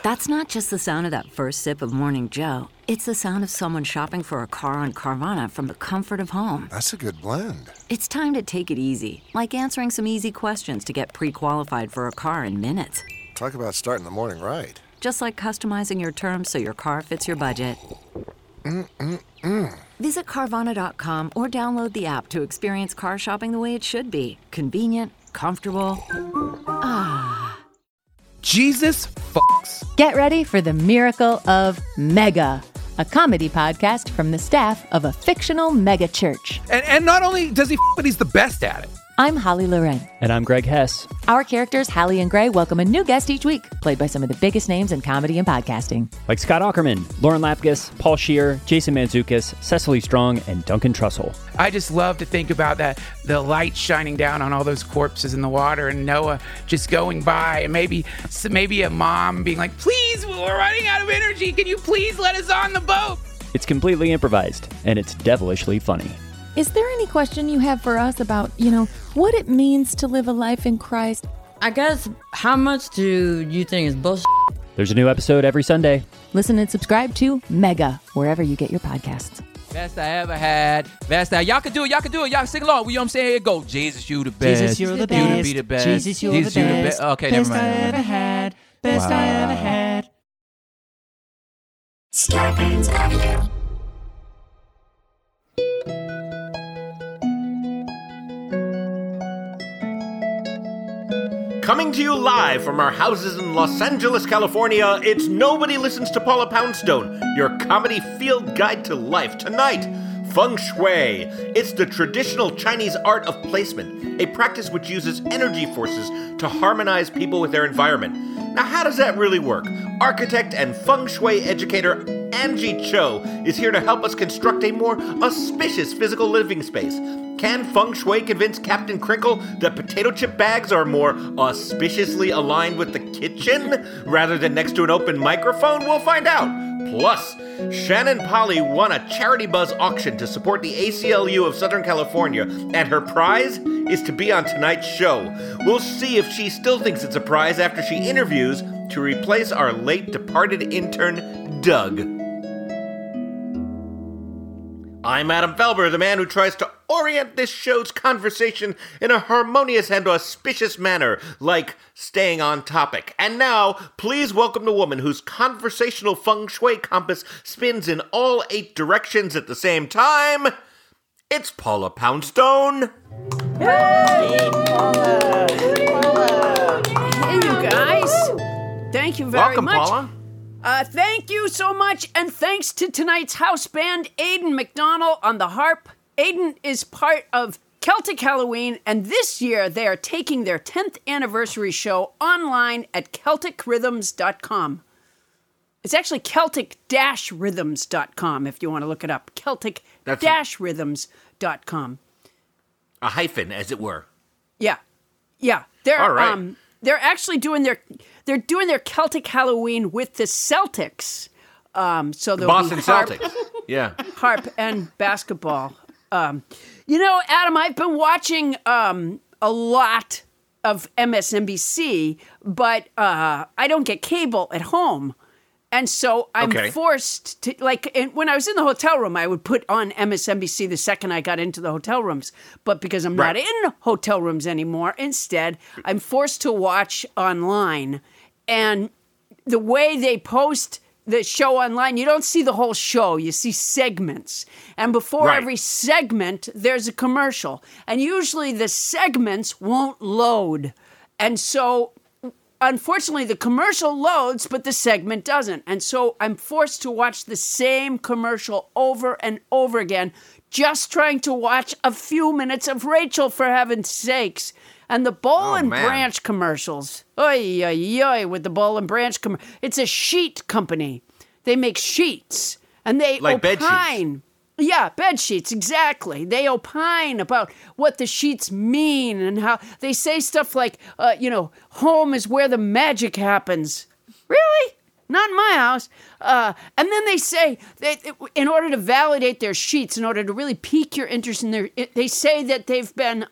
That's not just the sound of that first sip of Morning Joe. It's the sound of someone shopping for a car on Carvana from the comfort of home. That's a good blend. It's time to take it easy, like answering some easy questions to get pre-qualified for a car in minutes. Talk about starting the morning right. Just like customizing your terms so your car fits your budget. Visit Carvana.com or download the app to experience car shopping the way it should be. Convenient, comfortable. Jesus fucks. Get ready for the miracle of Mega, a comedy podcast from the staff of a fictional mega church. And not only does he but he's the best at it. I'm Holly Loren. And I'm Greg Hess. Our characters, Hallie and Gray, welcome a new guest each week, played by some of the biggest names in comedy and podcasting. Like Scott Aukerman, Lauren Lapkus, Paul Scheer, Jason Mantzoukas, Cecily Strong, and Duncan Trussell. I just love to think about that, the light shining down on all those corpses in the water and Noah just going by and maybe a mom being like, please, we're running out of energy. Can you please let us on the boat? It's completely improvised, and it's devilishly funny. Is there any question you have for us about, what it means to live a life in Christ? I guess, how much do you think is bullshit? There's a new episode every Sunday. Listen and subscribe to Mega, wherever you get your podcasts. Best I ever had. Best I... Y'all can do it. Y'all sing along. You know what I'm saying? Here it go. Jesus, you the best. Jesus, you're the best. You to be the best. Jesus, you're the best. Okay, best never mind. I ever had. Best I ever had. Scarpins Avenue. Coming to you live from our houses in Los Angeles, California, it's Nobody Listens to Paula Poundstone, your comedy field guide to life. Tonight, Feng Shui. It's the traditional Chinese art of placement, a practice which uses energy forces to harmonize people with their environment. Now, how does that really work? Architect and Feng Shui educator Angie Cho is here to help us construct a more auspicious physical living space. Can Feng Shui convince Captain Crinkle that potato chip bags are more auspiciously aligned with the kitchen rather than next to an open microphone? We'll find out. Plus, Shannon Polly won a Charity Buzz auction to support the ACLU of Southern California, and her prize is to be on tonight's show. We'll see if she still thinks it's a prize after she interviews to replace our late departed intern, Doug. I'm Adam Felber, the man who tries to orient this show's conversation in a harmonious and auspicious manner, like staying on topic. And now, please welcome the woman whose conversational feng shui compass spins in all 8 directions at the same time. It's Paula Poundstone. Hey, Paula. Hey, you guys. Thank you very much. Welcome, Paula. Thank you so much, and thanks to tonight's house band, Aidan McDonald on the harp. Aidan is part of Celtic Halloween, and this year they are taking their 10th anniversary show online at CelticRhythms.com. It's actually Celtic-Rhythms.com if you want to look it up. Celtic-Rhythms.com. A hyphen, as it were. Yeah. They're all right. They're actually doing their Celtic Halloween with the Celtics. So the Boston Celtics. Yeah. Harp and basketball. Adam, I've been watching a lot of MSNBC, but I don't get cable at home. And so I'm forced to, when I was in the hotel room, I would put on MSNBC the second I got into the hotel rooms. But because I'm not in hotel rooms anymore, instead, I'm forced to watch online. And the way they post the show online, you don't see the whole show. You see segments. And before every segment, there's a commercial. And usually the segments won't load. And so, unfortunately, the commercial loads, but the segment doesn't. And so I'm forced to watch the same commercial over and over again, just trying to watch a few minutes of Rachel, for heaven's sakes. And the Bowl and Branch commercials. Oy, oy, oy, with the Bowl and Branch commercial. It's a sheet company. They make sheets. And they opine. Bed sheets. Yeah, bed sheets, exactly. They opine about what the sheets mean and how they say stuff like, home is where the magic happens. Really? Not in my house. And then they say, in order to validate their sheets, in order to really pique your interest in they say that they've been,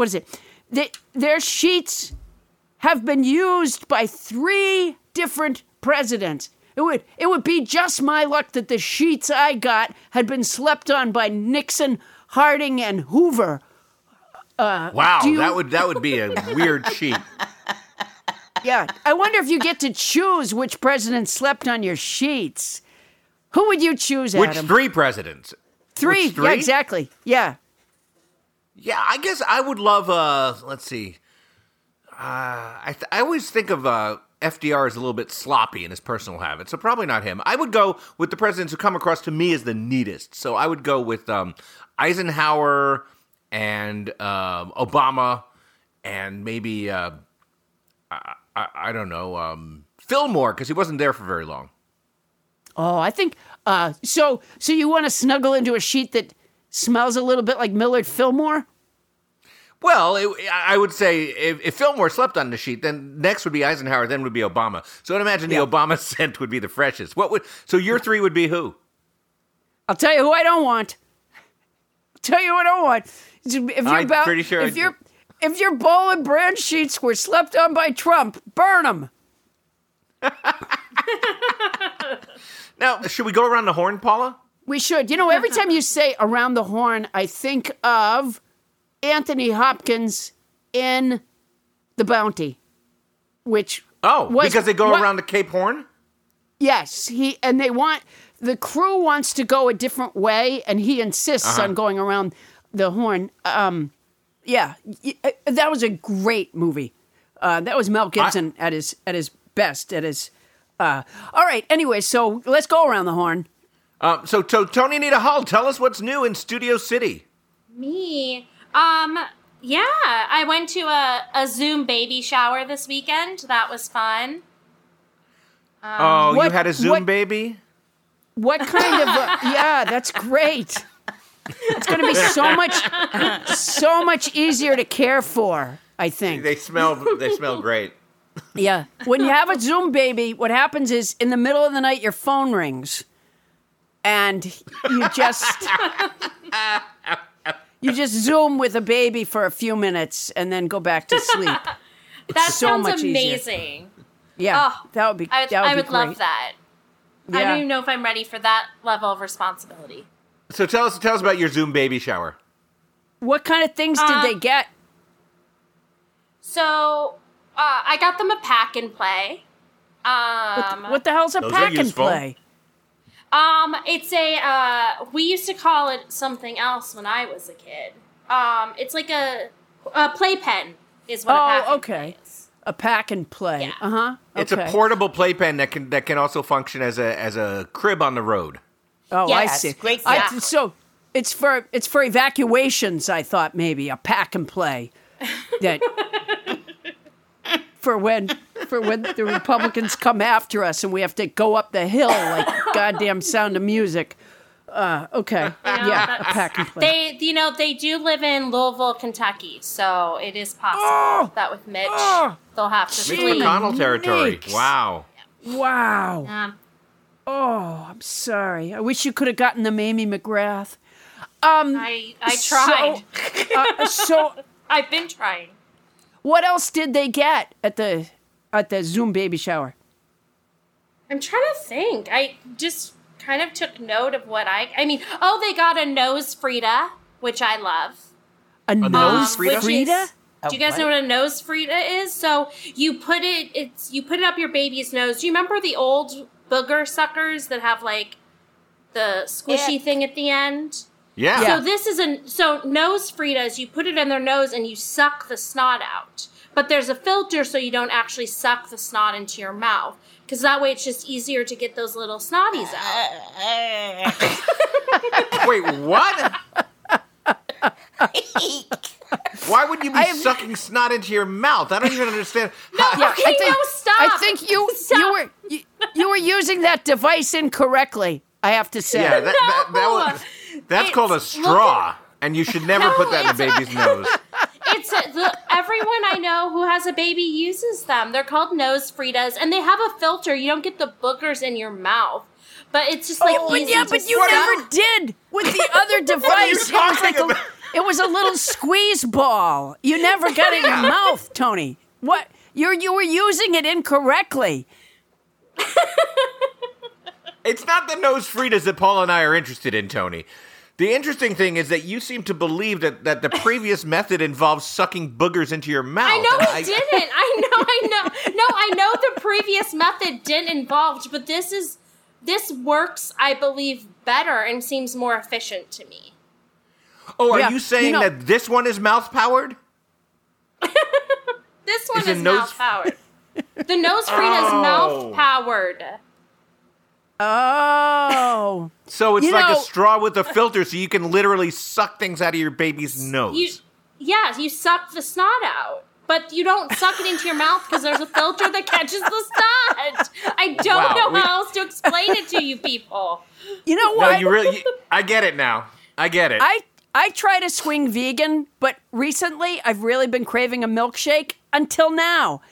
their sheets have been used by 3 different presidents. It would be just my luck that the sheets I got had been slept on by Nixon, Harding, and Hoover. Wow, that would be a weird sheet. Yeah, I wonder if you get to choose which president slept on your sheets. Who would you choose, Adam? Which three presidents? Three? Which three? Yeah, exactly. Yeah. Yeah, I guess I would love, let's see. I always think of FDR as a little bit sloppy in his personal habits, so probably not him. I would go with the presidents who come across to me as the neatest. So I would go with Eisenhower and Obama and maybe, I don't know, Fillmore, because he wasn't there for very long. Oh, I think, so you want to snuggle into a sheet that smells a little bit like Millard Fillmore? Well, I would say if Fillmore slept on the sheet, then next would be Eisenhower, then would be Obama. So I'd imagine the Obama scent would be the freshest. So your three would be who? I'll tell you who I don't want. I'll tell you who I don't want. Pretty sure if your Boll and Branch sheets were slept on by Trump, burn them. Now, should we go around the horn, Paula? We should. Every time you say around the horn, I think of Anthony Hopkins in The Bounty, which because they go around the Cape Horn? Yes, the crew wants to go a different way, and he insists on going around the horn. Yeah, that was a great movie. That was Mel Gibson at his best. All right. Anyway, so let's go around the horn. So Tony Anita Hull, tell us what's new in Studio City. Me. Yeah, I went to a Zoom baby shower this weekend. That was fun. You had a Zoom baby? What kind of yeah, that's great. It's going to be so much easier to care for, I think. They smell great. Yeah. When you have a Zoom baby, what happens is in the middle of the night your phone rings and you just Zoom with a baby for a few minutes and then go back to sleep. That so sounds much amazing. Easier. Yeah. That would be I would love great. that. Yeah. I don't even know if I'm ready for that level of responsibility. So tell us about your Zoom baby shower. What kind of things did they get? So, I got them a pack and play. What the hell's a pack and play? It's we used to call it something else when I was a kid. It's like a playpen is what a pack and play is. A pack and play. Yeah. Uh-huh. Okay. It's a portable playpen that can also function as a crib on the road. Oh, yes, I see. Great. So it's for evacuations. I thought maybe a pack and play that for when the Republicans come after us and we have to go up the hill like goddamn Sound of Music. Okay, a pack and play. They do live in Louisville, Kentucky, so it is possible that with Mitch they'll have to Mitch sleep. McConnell territory. Nikes. Wow. Wow. Oh, I'm sorry. I wish you could have gotten the Mamie McGrath. I tried. So I've been trying. what else did they get at the Zoom baby shower? I'm trying to think. I just kind of took note of what they got a nose Frida, which I love. A nose Frida? Frida? Do you guys know what a nose Frida is? So you put it up your baby's nose. Do you remember the old booger suckers that have like the squishy thing at the end? Yeah. So this is nose Fritas, you put it in their nose and you suck the snot out. But there's a filter so you don't actually suck the snot into your mouth. Because that way it's just easier to get those little snotties out. Wait, what? Why would you be sucking snot into your mouth? I don't even understand. Stop. I think you were using that device incorrectly, I have to say. Yeah, that's called a straw, and you should never put that in a baby's nose. Everyone I know who has a baby uses them. They're called nose Fritas, and they have a filter. You don't get the boogers in your mouth. But it's just like easy to but you never did with the other device. It was a little squeeze ball. You never got it in your mouth, Tony. What? You were using it incorrectly. It's not the nose Fritas that Paul and I are interested in, Tony. The interesting thing is that you seem to believe that the previous method involves sucking boogers into your mouth. I know it didn't. I know. No, I know the previous method didn't involve, but this works, I believe, better and seems more efficient to me. Oh, are you saying that this one is mouth-powered? This one is mouth-powered. The nose Frida is mouth-powered. Oh. So it's like a straw with a filter, so you can literally suck things out of your baby's nose. You suck the snot out. But you don't suck it into your mouth because there's a filter that catches the snot. I don't know how else to explain it to you people. You know what? No, you really. I get it now. I get it. I try to swing vegan, but recently I've really been craving a milkshake until now.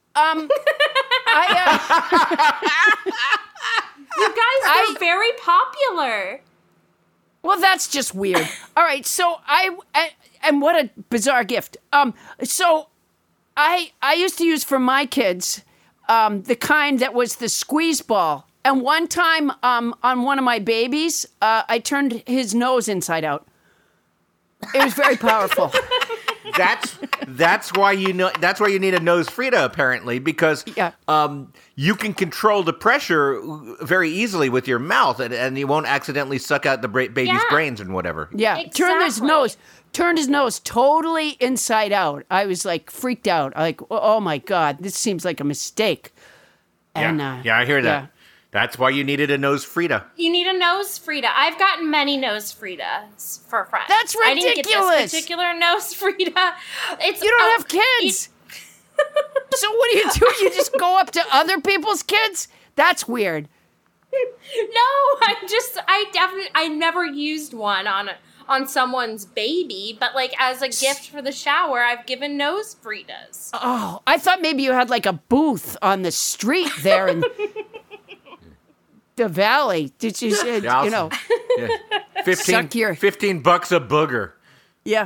You guys are very popular. Well, that's just weird. All right, so and what a bizarre gift. So I used to use for my kids the kind that was the squeeze ball. And one time on one of my babies, I turned his nose inside out. It was very powerful. That's why you need a nose Frida, apparently, because you can control the pressure very easily with your mouth, and you won't accidentally suck out the baby's brains and whatever. Yeah, exactly. Turned his nose totally inside out. I was like freaked out. Like, oh my God, this seems like a mistake. And, I hear that. Yeah. That's why you needed a nose Frida. You need a nose Frida. I've gotten many nose Fridas for friends. That's ridiculous. I didn't get this particular nose Frida. You don't have kids. So what do? You just go up to other people's kids? That's weird. No, I never used one on someone's baby, but like as a gift for the shower, I've given nose Fridas. Oh, I thought maybe you had like a booth on the street there in the valley. Did you? Yeah, you know, 15 $15 a booger. Yeah.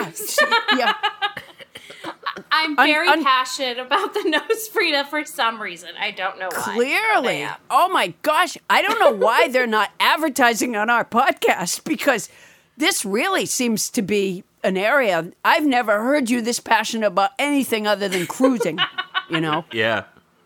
I'm very passionate about the nose Frida for some reason. I don't know why. Clearly. Oh my gosh. I don't know why they're not advertising on our podcast, because this really seems to be an area. I've never heard you this passionate about anything other than cruising, you know? Yeah.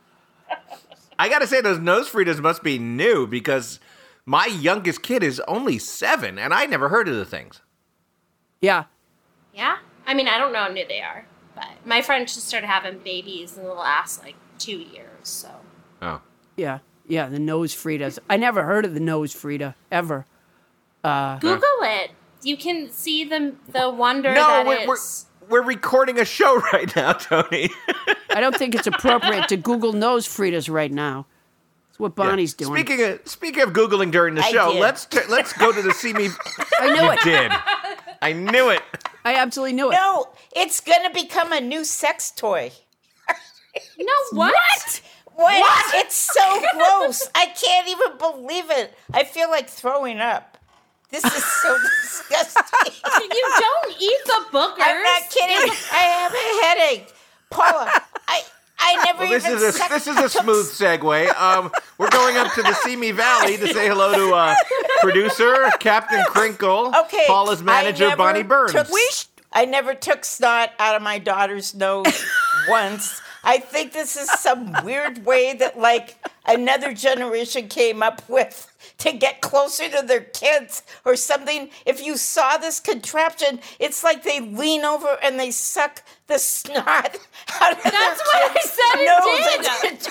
I got to say, those nose Fridas must be new, because my youngest kid is only 7, and I never heard of the things. Yeah. Yeah? I mean, I don't know how new they are, but my friends just started having babies in the last, 2 years, so. Oh. Yeah, the nose Fridas. I never heard of the nose Frida, ever. Google it. You can see the wonder that is. We're recording a show right now, Tony. I don't think it's appropriate to Google nose Fridas right now. That's what Bonnie's doing. Speaking of Googling during the show, let's go to the See Me. I knew it. Did. I knew it. I absolutely knew it. No, it's going to become a new sex toy. No, what? What? It's so gross. I can't even believe it. I feel like throwing up. This is so disgusting. You don't eat the boogers. I'm not kidding. I have a headache. Paula, I never this is a smooth segue. We're going up to the Simi Valley to say hello to producer Captain Crinkle, okay, Paula's manager Bonnie Burns. I never took snot out of my daughter's nose once. I think this is some weird way that another generation came up with to get closer to their kids or something. If you saw this contraption, it's like they lean over and they suck the snot out of That's what I said it did. It's a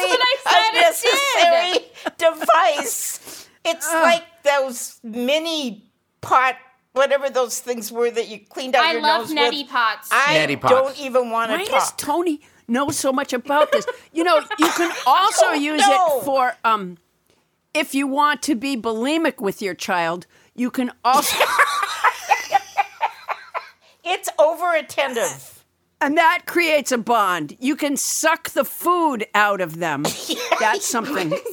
totally unnecessary device. It's like those mini pot, whatever those things were that you cleaned out your nose with. I love neti pots. I don't even want to talk. Why does Tony know so much about this? You know, you can also use it for, if you want to be bulimic with your child, you can also... It's over-attentive. And that creates a bond. You can suck the food out of them. That's something. No,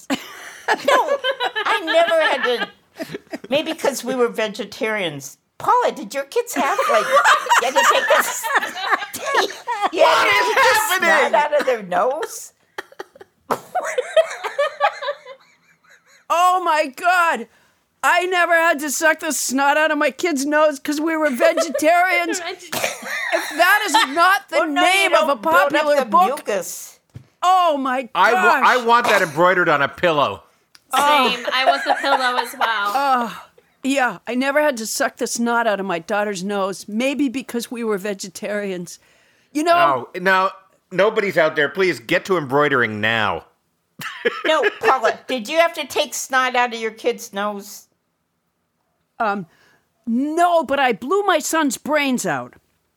I never had to... Maybe because we were vegetarians. Paula, did your kids have, you had to take this... What is happening? Snot out of their nose? Oh my God. I never had to suck the snot out of my kid's nose because we were vegetarians. If that is not the name of a popular book. Mucus. Oh my gosh. I want that embroidered on a pillow. Same. I want the pillow as well. Yeah, I never had to suck the snot out of my daughter's nose. Maybe because we were vegetarians. You know. Oh, now, nobody's out there. Please get to embroidering now. No, Paula, did you have to take snot out of your kid's nose? No, but I blew my son's brains out.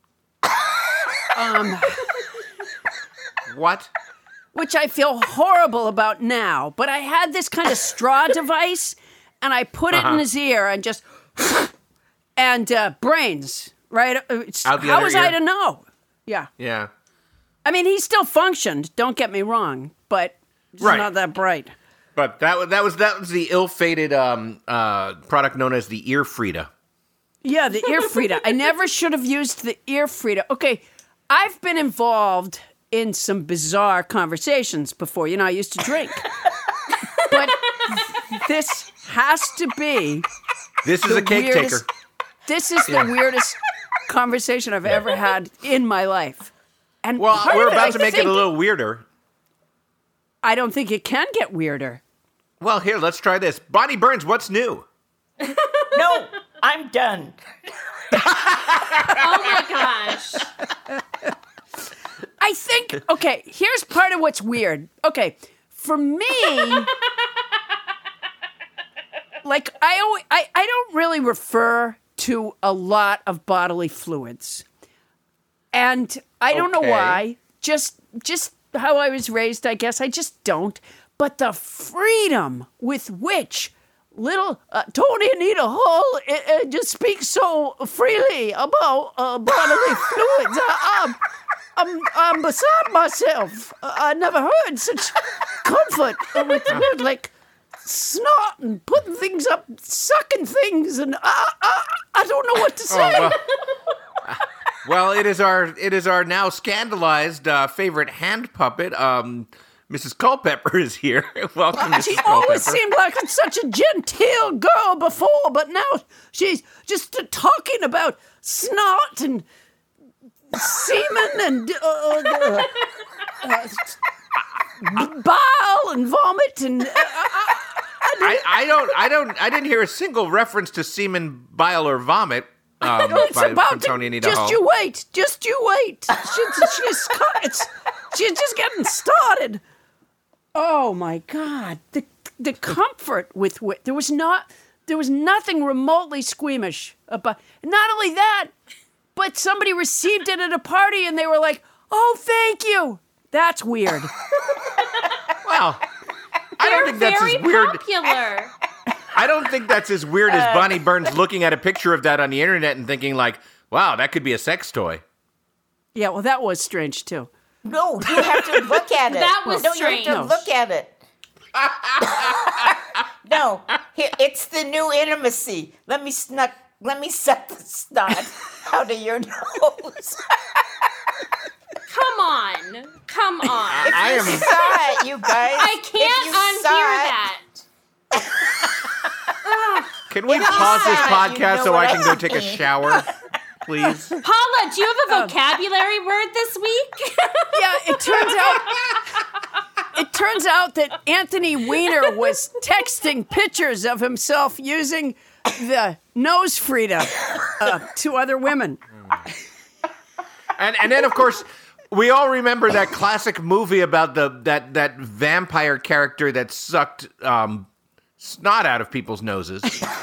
What? Which I feel horrible about now. But I had this kind of straw device, and I put it in his ear and just... and brains, right? How was I to know? Yeah. Yeah. I mean, he still functioned, don't get me wrong, but just not that bright. But that was the ill-fated product known as the ear Frida. Yeah, the ear Frida. I never should have used the ear Frida. Okay, I've been involved in some bizarre conversations before. You know, I used to drink. But this has to be... This is a cake taker. This is the weirdest conversation I've ever had in my life. And we're about to make it a little weirder. I don't think it can get weirder. Well, here, let's try this. Bonnie Burns, what's new? No, I'm done. Oh my gosh. I think, okay, here's part of what's weird. Okay, for me, like, I don't really refer to a lot of bodily fluids. And I don't know why. Just how I was raised, I guess. I just don't. But the freedom with which little Tony Anita Hall just speaks so freely about bodily fluids. I'm beside myself. I never heard such comfort with like snot and putting things up, sucking things, and I don't know what to say. Well, it is our now scandalized favorite hand puppet. Mrs. Culpepper is here. Welcome, Mrs. She Culpepper. always seemed like such a genteel girl before, but now she's just talking about snot and semen and bile and vomit and. I didn't hear a single reference to semen, bile, or vomit. From Tony Anita Hall. Just you wait. She's just getting started. Oh my God, the comfort with which there was nothing remotely squeamish about. Not only that, but somebody received it at a party and they were like, "Oh, thank you." That's weird. Well, I don't think that's as weird. Popular. I don't think that's as weird as Bonnie Burns looking at a picture of that on the internet and thinking like, wow, that could be a sex toy. Yeah, well, that was strange too. No, you have to look at it. That was strange. You have to look at it. No, here, it's the new intimacy. Let me suck the snot out of your nose. Come on. If you saw it, you guys. I can't unhear that. Can we pause this podcast so I can go take a shower, please? Paula, do you have a vocabulary word this week? Yeah, it turns out that Anthony Weiner was texting pictures of himself using the nose Frida to other women. And then, of course, we all remember that classic movie about that vampire character that sucked snot out of people's noses.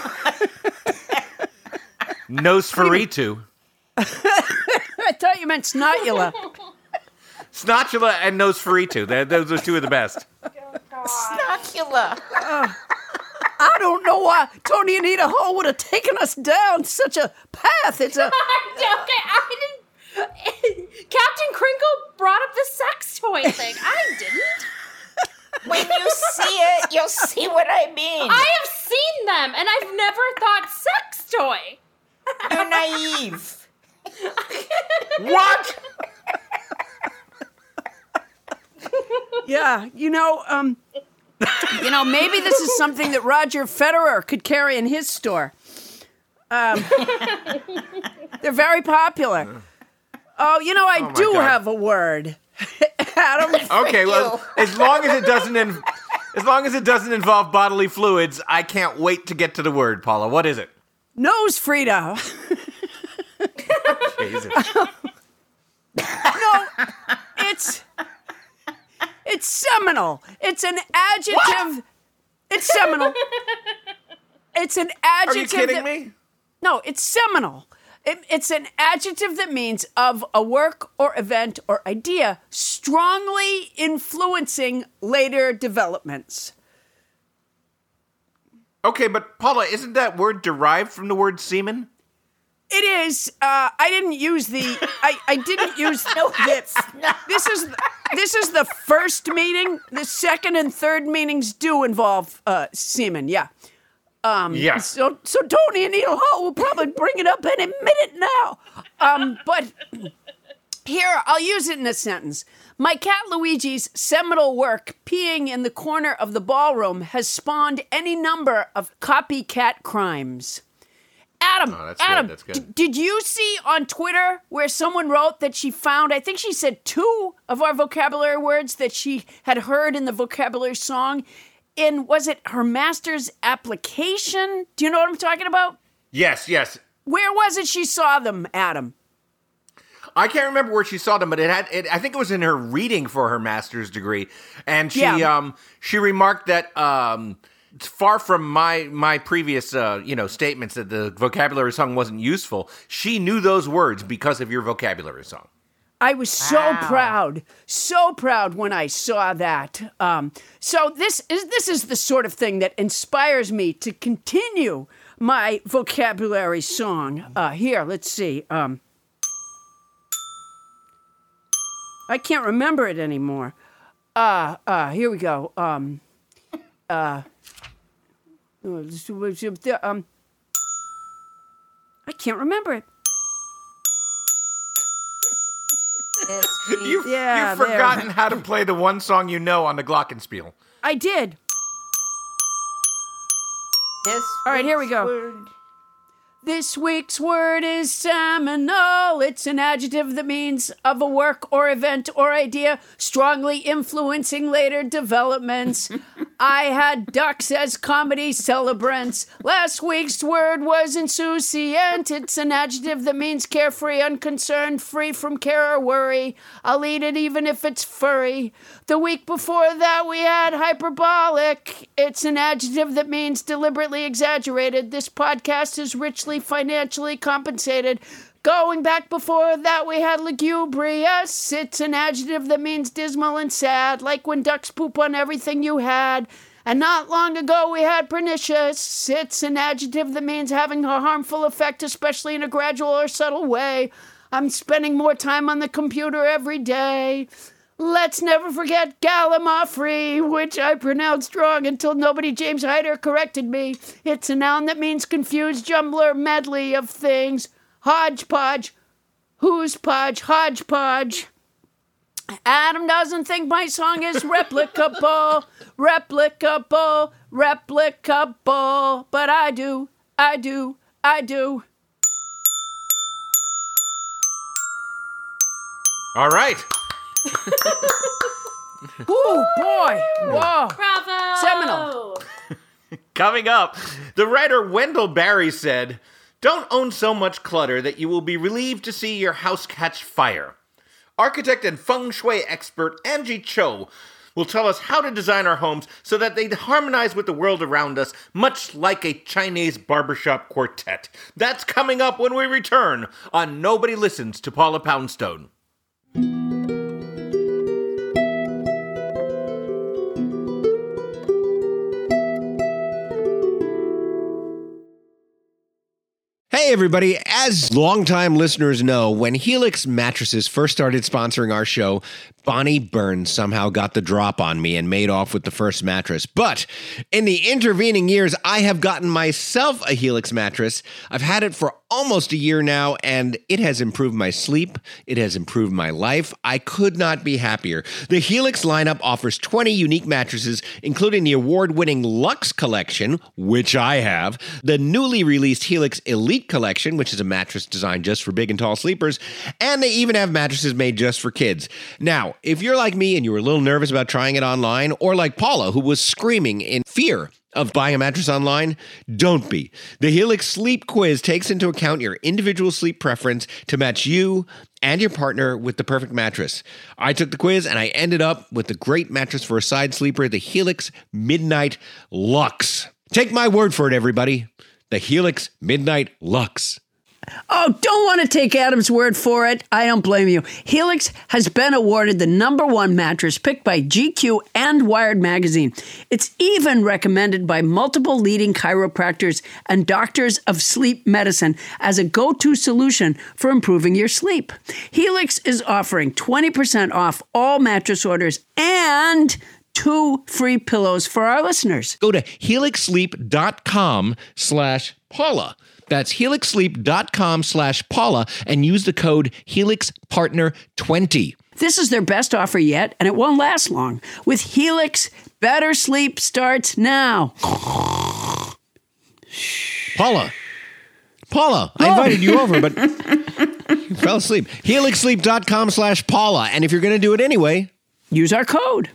Nosferatu. I thought you meant snotula. Snotula and Nosferatu. Those are two of the best. Snotula. I don't know why Tony Anita Hall would have taken us down such a path. It's a... I didn't... Captain Crinkle brought up the sex toy thing. I didn't. When you see it, you'll see what I mean. I have seen them, and I've never thought sex toy. You're naive. What? Yeah, you know, You know, maybe this is something that Roger Federer could carry in his store. They're very popular. Oh, you know, I do have a word. Adam. Okay, well, as long as it doesn't involve bodily fluids, I can't wait to get to the word, Paula. What is it? Nose Frida. Jesus. No, it's seminal. It's an adjective. What? It's seminal. It's an adjective. Are you kidding me? No, it's seminal. It's an adjective that means of a work or event or idea strongly influencing later developments. Okay, but Paula, isn't that word derived from the word semen? It is. I didn't use the. I didn't use the. This is the first meaning. The second and third meanings do involve semen. Yeah. Yes. So Tony and Needle Hall will probably bring it up any minute now. But here, I'll use it in a sentence. My cat Luigi's seminal work, Peeing in the Corner of the Ballroom, has spawned any number of copycat crimes. Adam, that's good. Did you see on Twitter where someone wrote that she found, I think she said 2 of our vocabulary words that she had heard in the vocabulary song in, was it her master's application? Do you know what I'm talking about? Yes. Where was it she saw them, Adam? I can't remember where she saw them, but I think it was in her reading for her master's degree, and she remarked that far from my previous statements that the vocabulary song wasn't useful, she knew those words because of your vocabulary song. I was so proud when I saw that. So this is the sort of thing that inspires me to continue my vocabulary song. Here, let's see. I can't remember it anymore. Here we go. I can't remember it. You've forgotten how to play the one song you know on the Glockenspiel. I did. All right, here we go. Word. This week's word is seminal. It's an adjective that means of a work or event or idea strongly influencing later developments. I had ducks as comedy celebrants. Last week's word was insouciant. It's an adjective that means carefree, unconcerned, free from care or worry. I'll eat it even if it's furry. The week before that we had hyperbolic. It's an adjective that means deliberately exaggerated. This podcast is richly financially compensated. Going back before that, we had lugubrious. It's an adjective that means dismal and sad, like when ducks poop on everything you had. And not long ago, we had pernicious. It's an adjective that means having a harmful effect, especially in a gradual or subtle way. I'm spending more time on the computer every day. Let's never forget gallimaufry, which I pronounced wrong until nobody James Hyder corrected me. It's a noun that means confused jumbler medley of things. Hodgepodge. Who's podge? Hodgepodge. Adam doesn't think my song is replicable. But I do. All right. Oh, boy. Whoa. Bravo. Seminal. Coming up, the writer Wendell Berry said, "Don't own so much clutter that you will be relieved to see your house catch fire." Architect and feng shui expert Angie Cho will tell us how to design our homes so that they harmonize with the world around us, much like a Chinese barbershop quartet. That's coming up when we return on Nobody Listens to Paula Poundstone. Hey, everybody. As longtime listeners know, when Helix Mattresses first started sponsoring our show, Bonnie Burns somehow got the drop on me and made off with the first mattress. But in the intervening years, I have gotten myself a Helix mattress. I've had it for almost a year now, and it has improved my sleep. It has improved my life. I could not be happier. The Helix lineup offers 20 unique mattresses, including the award-winning Luxe Collection, which I have, the newly released Helix Elite Collection, which is a mattress designed just for big and tall sleepers, and they even have mattresses made just for kids. Now, if you're like me and you were a little nervous about trying it online, or like Paula, who was screaming in fear of buying a mattress online, don't be. The Helix Sleep Quiz takes into account your individual sleep preference to match you and your partner with the perfect mattress. I took the quiz and I ended up with the great mattress for a side sleeper, the Helix Midnight Luxe. Take my word for it, everybody. The Helix Midnight Luxe. Oh, don't want to take Adam's word for it. I don't blame you. Helix has been awarded the #1 mattress picked by GQ and Wired magazine. It's even recommended by multiple leading chiropractors and doctors of sleep medicine as a go-to solution for improving your sleep. Helix is offering 20% off all mattress orders and 2 free pillows for our listeners. Go to helixsleep.com/Paula. That's helixsleep.com/Paula and use the code HelixPartner20. This is their best offer yet, and it won't last long. With Helix, better sleep starts now. Paula, I invited you over, but you fell asleep. helixsleep.com/Paula. And if you're going to do it anyway, use our code.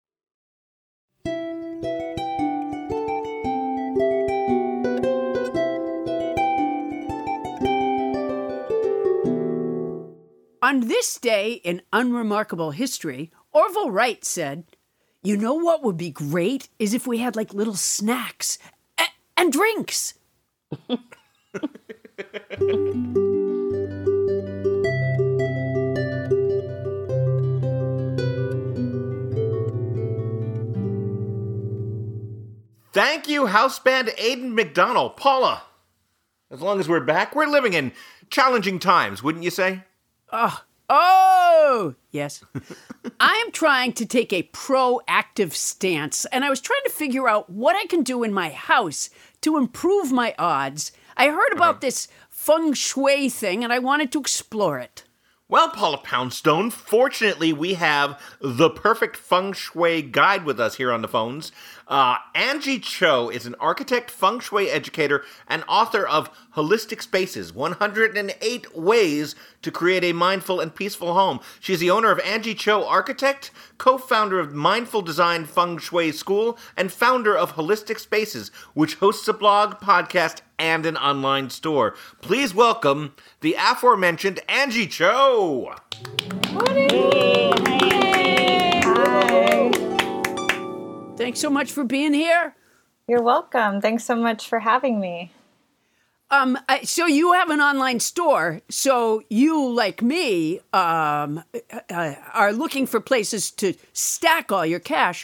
On this day in unremarkable history, Orville Wright said, "You know what would be great is if we had like little snacks and drinks." Thank you, house band Aiden McDonald. Paula, as long as we're back, we're living in challenging times, wouldn't you say? Oh, yes. I am trying to take a proactive stance, and I was trying to figure out what I can do in my house to improve my odds. I heard about this feng shui thing, and I wanted to explore it. Well, Paula Poundstone, fortunately, we have the perfect feng shui guide with us here on the phones. Angie Cho is an architect, feng shui educator, and author of Holistic Spaces, 108 Ways to Create a Mindful and Peaceful Home. She's the owner of Angie Cho Architect, co-founder of Mindful Design Feng Shui School, and founder of Holistic Spaces, which hosts a blog, podcast, and an online store. Please welcome the aforementioned Angie Cho. Thanks so much for being here. You're welcome. Thanks so much for having me. So you have an online store. So you, like me, are looking for places to stack all your cash.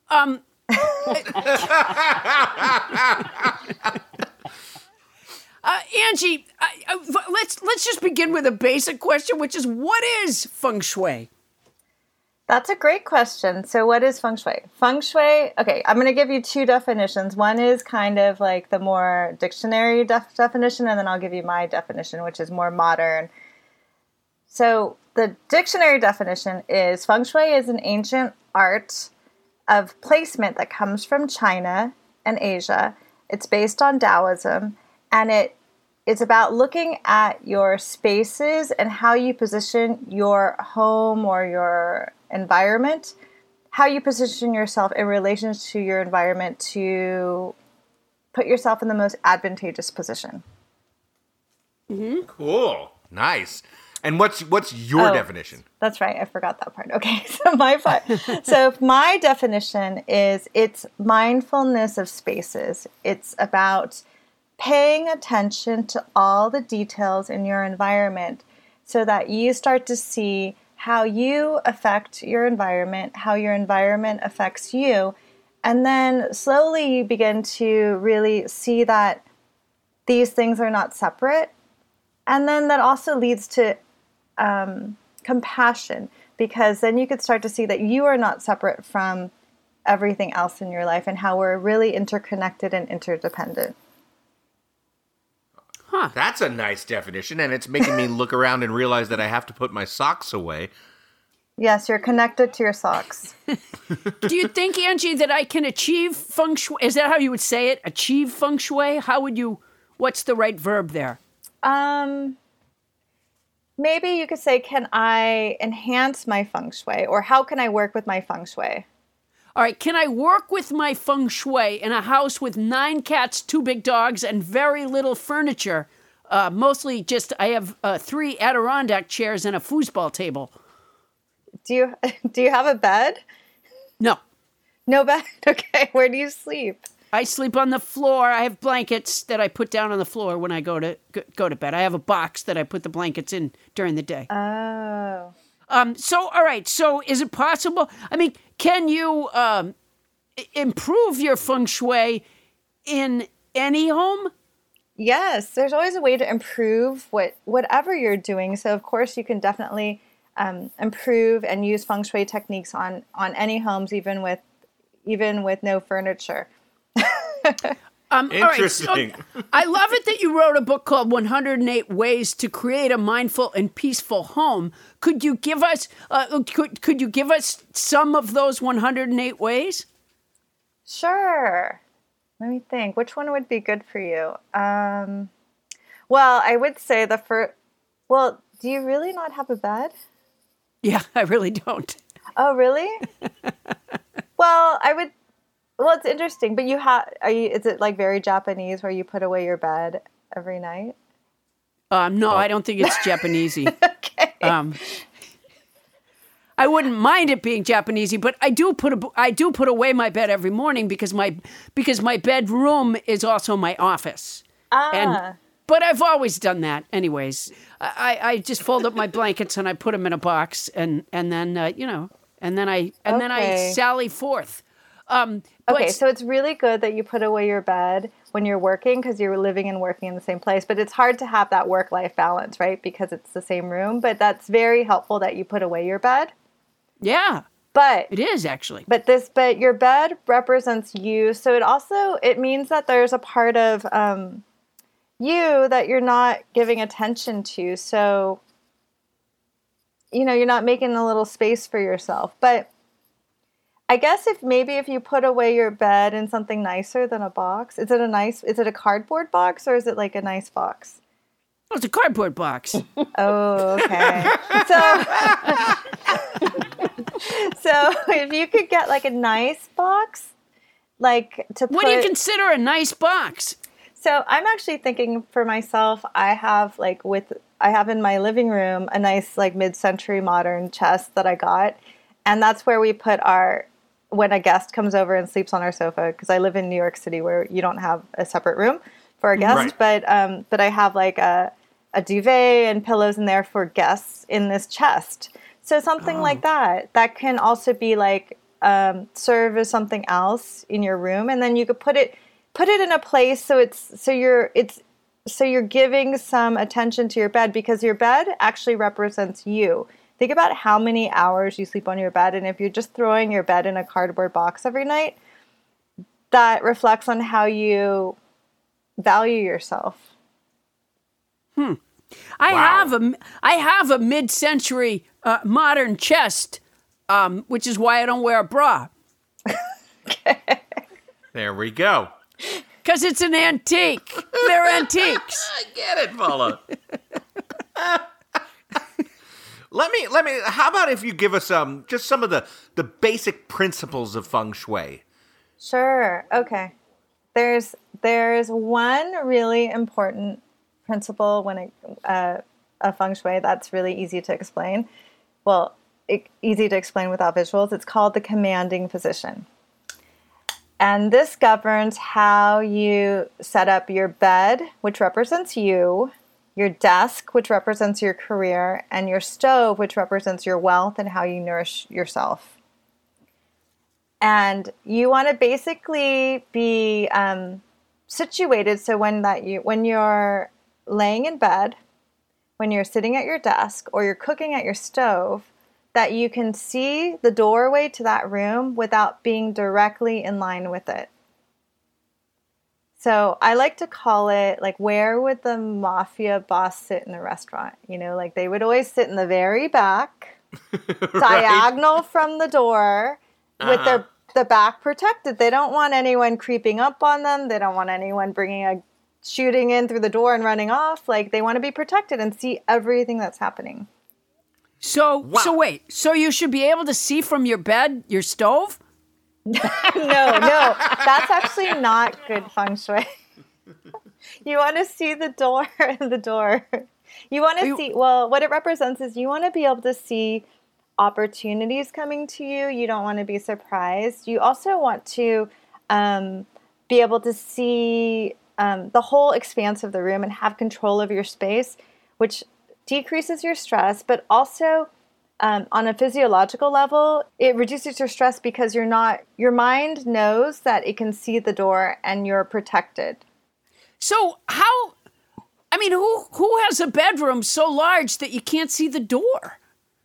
Angie, let's just begin with a basic question, which is, what is feng shui? That's a great question. So what is feng shui? Feng shui, okay, I'm going to give you 2 definitions. One is kind of like the more dictionary definition, and then I'll give you my definition, which is more modern. So the dictionary definition is feng shui is an ancient art of placement that comes from China and Asia. It's based on Taoism, and it's about looking at your spaces and how you position your home or your environment, how you position yourself in relation to your environment to put yourself in the most advantageous position. Mm-hmm. Cool. Nice. And what's your definition? That's right. I forgot that part. Okay. So my definition is it's mindfulness of spaces. It's about paying attention to all the details in your environment so that you start to see how you affect your environment, how your environment affects you, and then slowly you begin to really see that these things are not separate. And then that also leads to compassion, because then you could start to see that you are not separate from everything else in your life and how we're really interconnected and interdependent. Huh. That's a nice definition, and it's making me look around and realize that I have to put my socks away. Yes, you're connected to your socks. Do you think, Angie, that I can achieve feng shui? Is that how you would say it? Achieve feng shui? How would you, what's the right verb there? Maybe you could say, can I enhance my feng shui? Or how can I work with my feng shui? All right, can I work with my feng shui in a house with 9 cats, 2 big dogs, and very little furniture? Mostly just, I have 3 Adirondack chairs and a foosball table. Do you have a bed? No. No bed? Okay, where do you sleep? I sleep on the floor. I have blankets that I put down on the floor when I go to bed. I have a box that I put the blankets in during the day. Oh. So, all right. So is it possible? I mean, can you improve your feng shui in any home? Yes, there's always a way to improve whatever you're doing. So, of course, you can definitely improve and use feng shui techniques on any homes, even with no furniture. Interesting. All right, so I love it that you wrote a book called 108 Ways to Create a Mindful and Peaceful Home. Could you give us could you give us some of those 108 ways? Sure. Let me think. Which one would be good for you? Well, I would say the first. Well, do you really not have a bed? Yeah, I really don't. Oh, really? Well, I would. Well, it's interesting, but is it like very Japanese where you put away your bed every night? No, I don't think it's Japanesey. Okay. I wouldn't mind it being Japanesey, but I do put away my bed every morning because my bedroom is also my office. But I've always done that, anyways. I just fold up my blankets and I put them in a box, and then I sally forth. Okay, so it's really good that you put away your bed when you're working because you're living and working in the same place. But it's hard to have that work-life balance, right? Because it's the same room. But that's very helpful that you put away your bed. Yeah, but it is actually. But your bed represents you, so it means that there's a part of you that you're not giving attention to. So you're not making a little space for yourself, but. I guess if you put away your bed in something nicer than a box, is it a cardboard box or is it like a nice box? Oh, it's a cardboard box. Oh, okay. So if you could get like a nice box, like to put. What do you consider a nice box? So I'm actually thinking for myself, I have in my living room a nice like mid-century modern chest that I got, and that's where we put when a guest comes over and sleeps on our sofa, because I live in New York City where you don't have a separate room for a guest, right. But I have like a duvet and pillows in there for guests in this chest. So something like that can also be like serve as something else in your room, and then you could put it in a place so you're giving some attention to your bed, because your bed actually represents you. Think about how many hours you sleep on your bed, and if you're just throwing your bed in a cardboard box every night, that reflects on how you value yourself. I have a mid-century modern chest, which is why I don't wear a bra. There we go. Because it's an antique. They're antiques. I get it, Paula. Let me. How about if you give us just some of the basic principles of feng shui? Sure. Okay. There's one really important principle when a feng shui that's really easy to explain. Well, easy to explain without visuals. It's called the commanding position, and this governs how you set up your bed, which represents you, your desk, which represents your career, and your stove, which represents your wealth and how you nourish yourself. And you want to basically be situated so when you're laying in bed, when you're sitting at your desk, or you're cooking at your stove, that you can see the doorway to that room without being directly in line with it. So I like to call it like, where would the mafia boss sit in the restaurant? You know, like they would always sit in the very back, diagonal from the door, with the back protected. They don't want anyone creeping up on them. They don't want anyone shooting in through the door and running off. Like they want to be protected and see everything that's happening. So wait. So you should be able to see from your bed, your stove? No, that's actually not good feng shui. You want to see the door. You want to see, well, what it represents is you want to be able to see opportunities coming to you. You don't want to be surprised. You also want to be able to see the whole expanse of the room and have control of your space, which decreases your stress, but also on a physiological level, it reduces your stress because your mind knows that it can see the door and you're protected. So who has a bedroom so large that you can't see the door?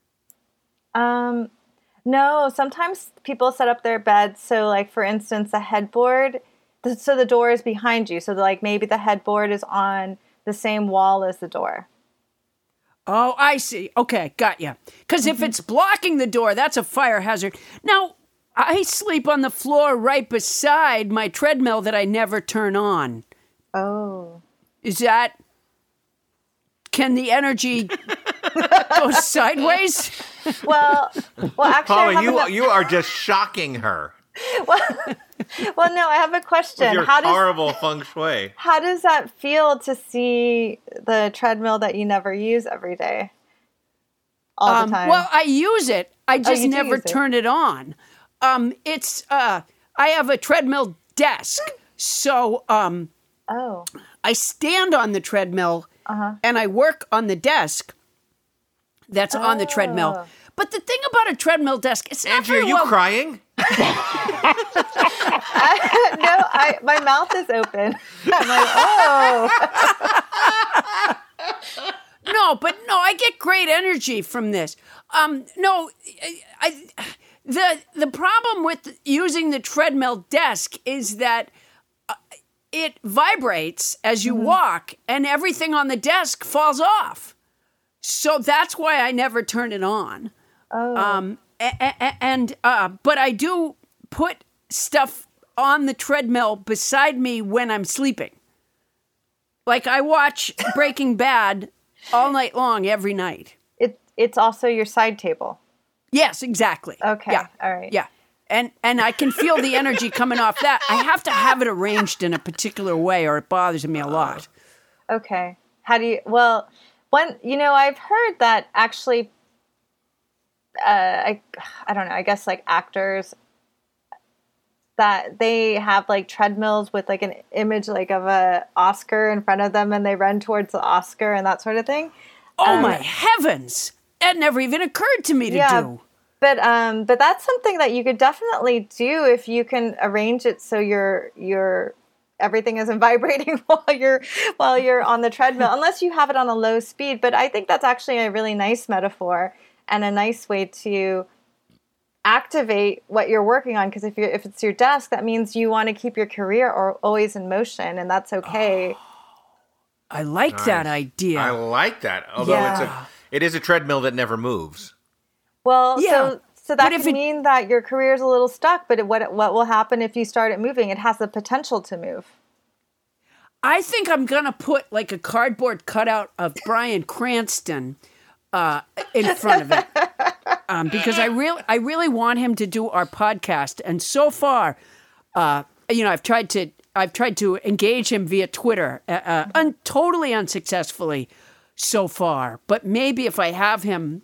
No, sometimes people set up their beds so, like, for instance, a headboard, so the door is behind you. So, like, maybe the headboard is on the same wall as the door. Oh, I see. Okay, got you. Because if it's blocking the door, that's a fire hazard. Now, I sleep on the floor right beside my treadmill that I never turn on. Oh. Can the energy go sideways? Well, actually, Paula, you are just shocking her. Well, no, I have a question. With your horrible feng shui. How does that feel to see the treadmill that you never use every day? All the time. Well, I use it. I just never turn it on. I have a treadmill desk. So I stand on the treadmill and I work on the desk that's on the treadmill. But the thing about a treadmill desk, it's not Andrew, very are you crying? My mouth is open. I'm like, oh. No, I get great energy from this. The problem with using the treadmill desk is that it vibrates as you walk, and everything on the desk falls off. So that's why I never turn it on. Oh. But I do put stuff on the treadmill beside me when I'm sleeping. Like I watch Breaking Bad all night long every night. It's also your side table. Yes, exactly. Okay. Yeah. All right. Yeah. And I can feel the energy coming off that. I have to have it arranged in a particular way or it bothers me a lot. Okay. How do you, I've heard that actually, I don't know, I guess like actors, that they have like treadmills with like an image like of a Oscar in front of them and they run towards the Oscar and that sort of thing. Oh my heavens. That never even occurred to me to do. But that's something that you could definitely do if you can arrange it so your everything isn't vibrating while you're on the treadmill, unless you have it on a low speed. But I think that's actually a really nice metaphor and a nice way to activate what you're working on. Because if it's your desk, that means you want to keep your career always in motion, and that's okay. I like that idea. I like that. Although it is a treadmill that never moves. Well, yeah. So that could mean that your career is a little stuck, but what will happen if you start it moving? It has the potential to move. I think I'm going to put like a cardboard cutout of Bryan Cranston in front of it. Because I really want him to do our podcast. And so far, I've tried to engage him via Twitter, totally unsuccessfully so far. But maybe if I have him,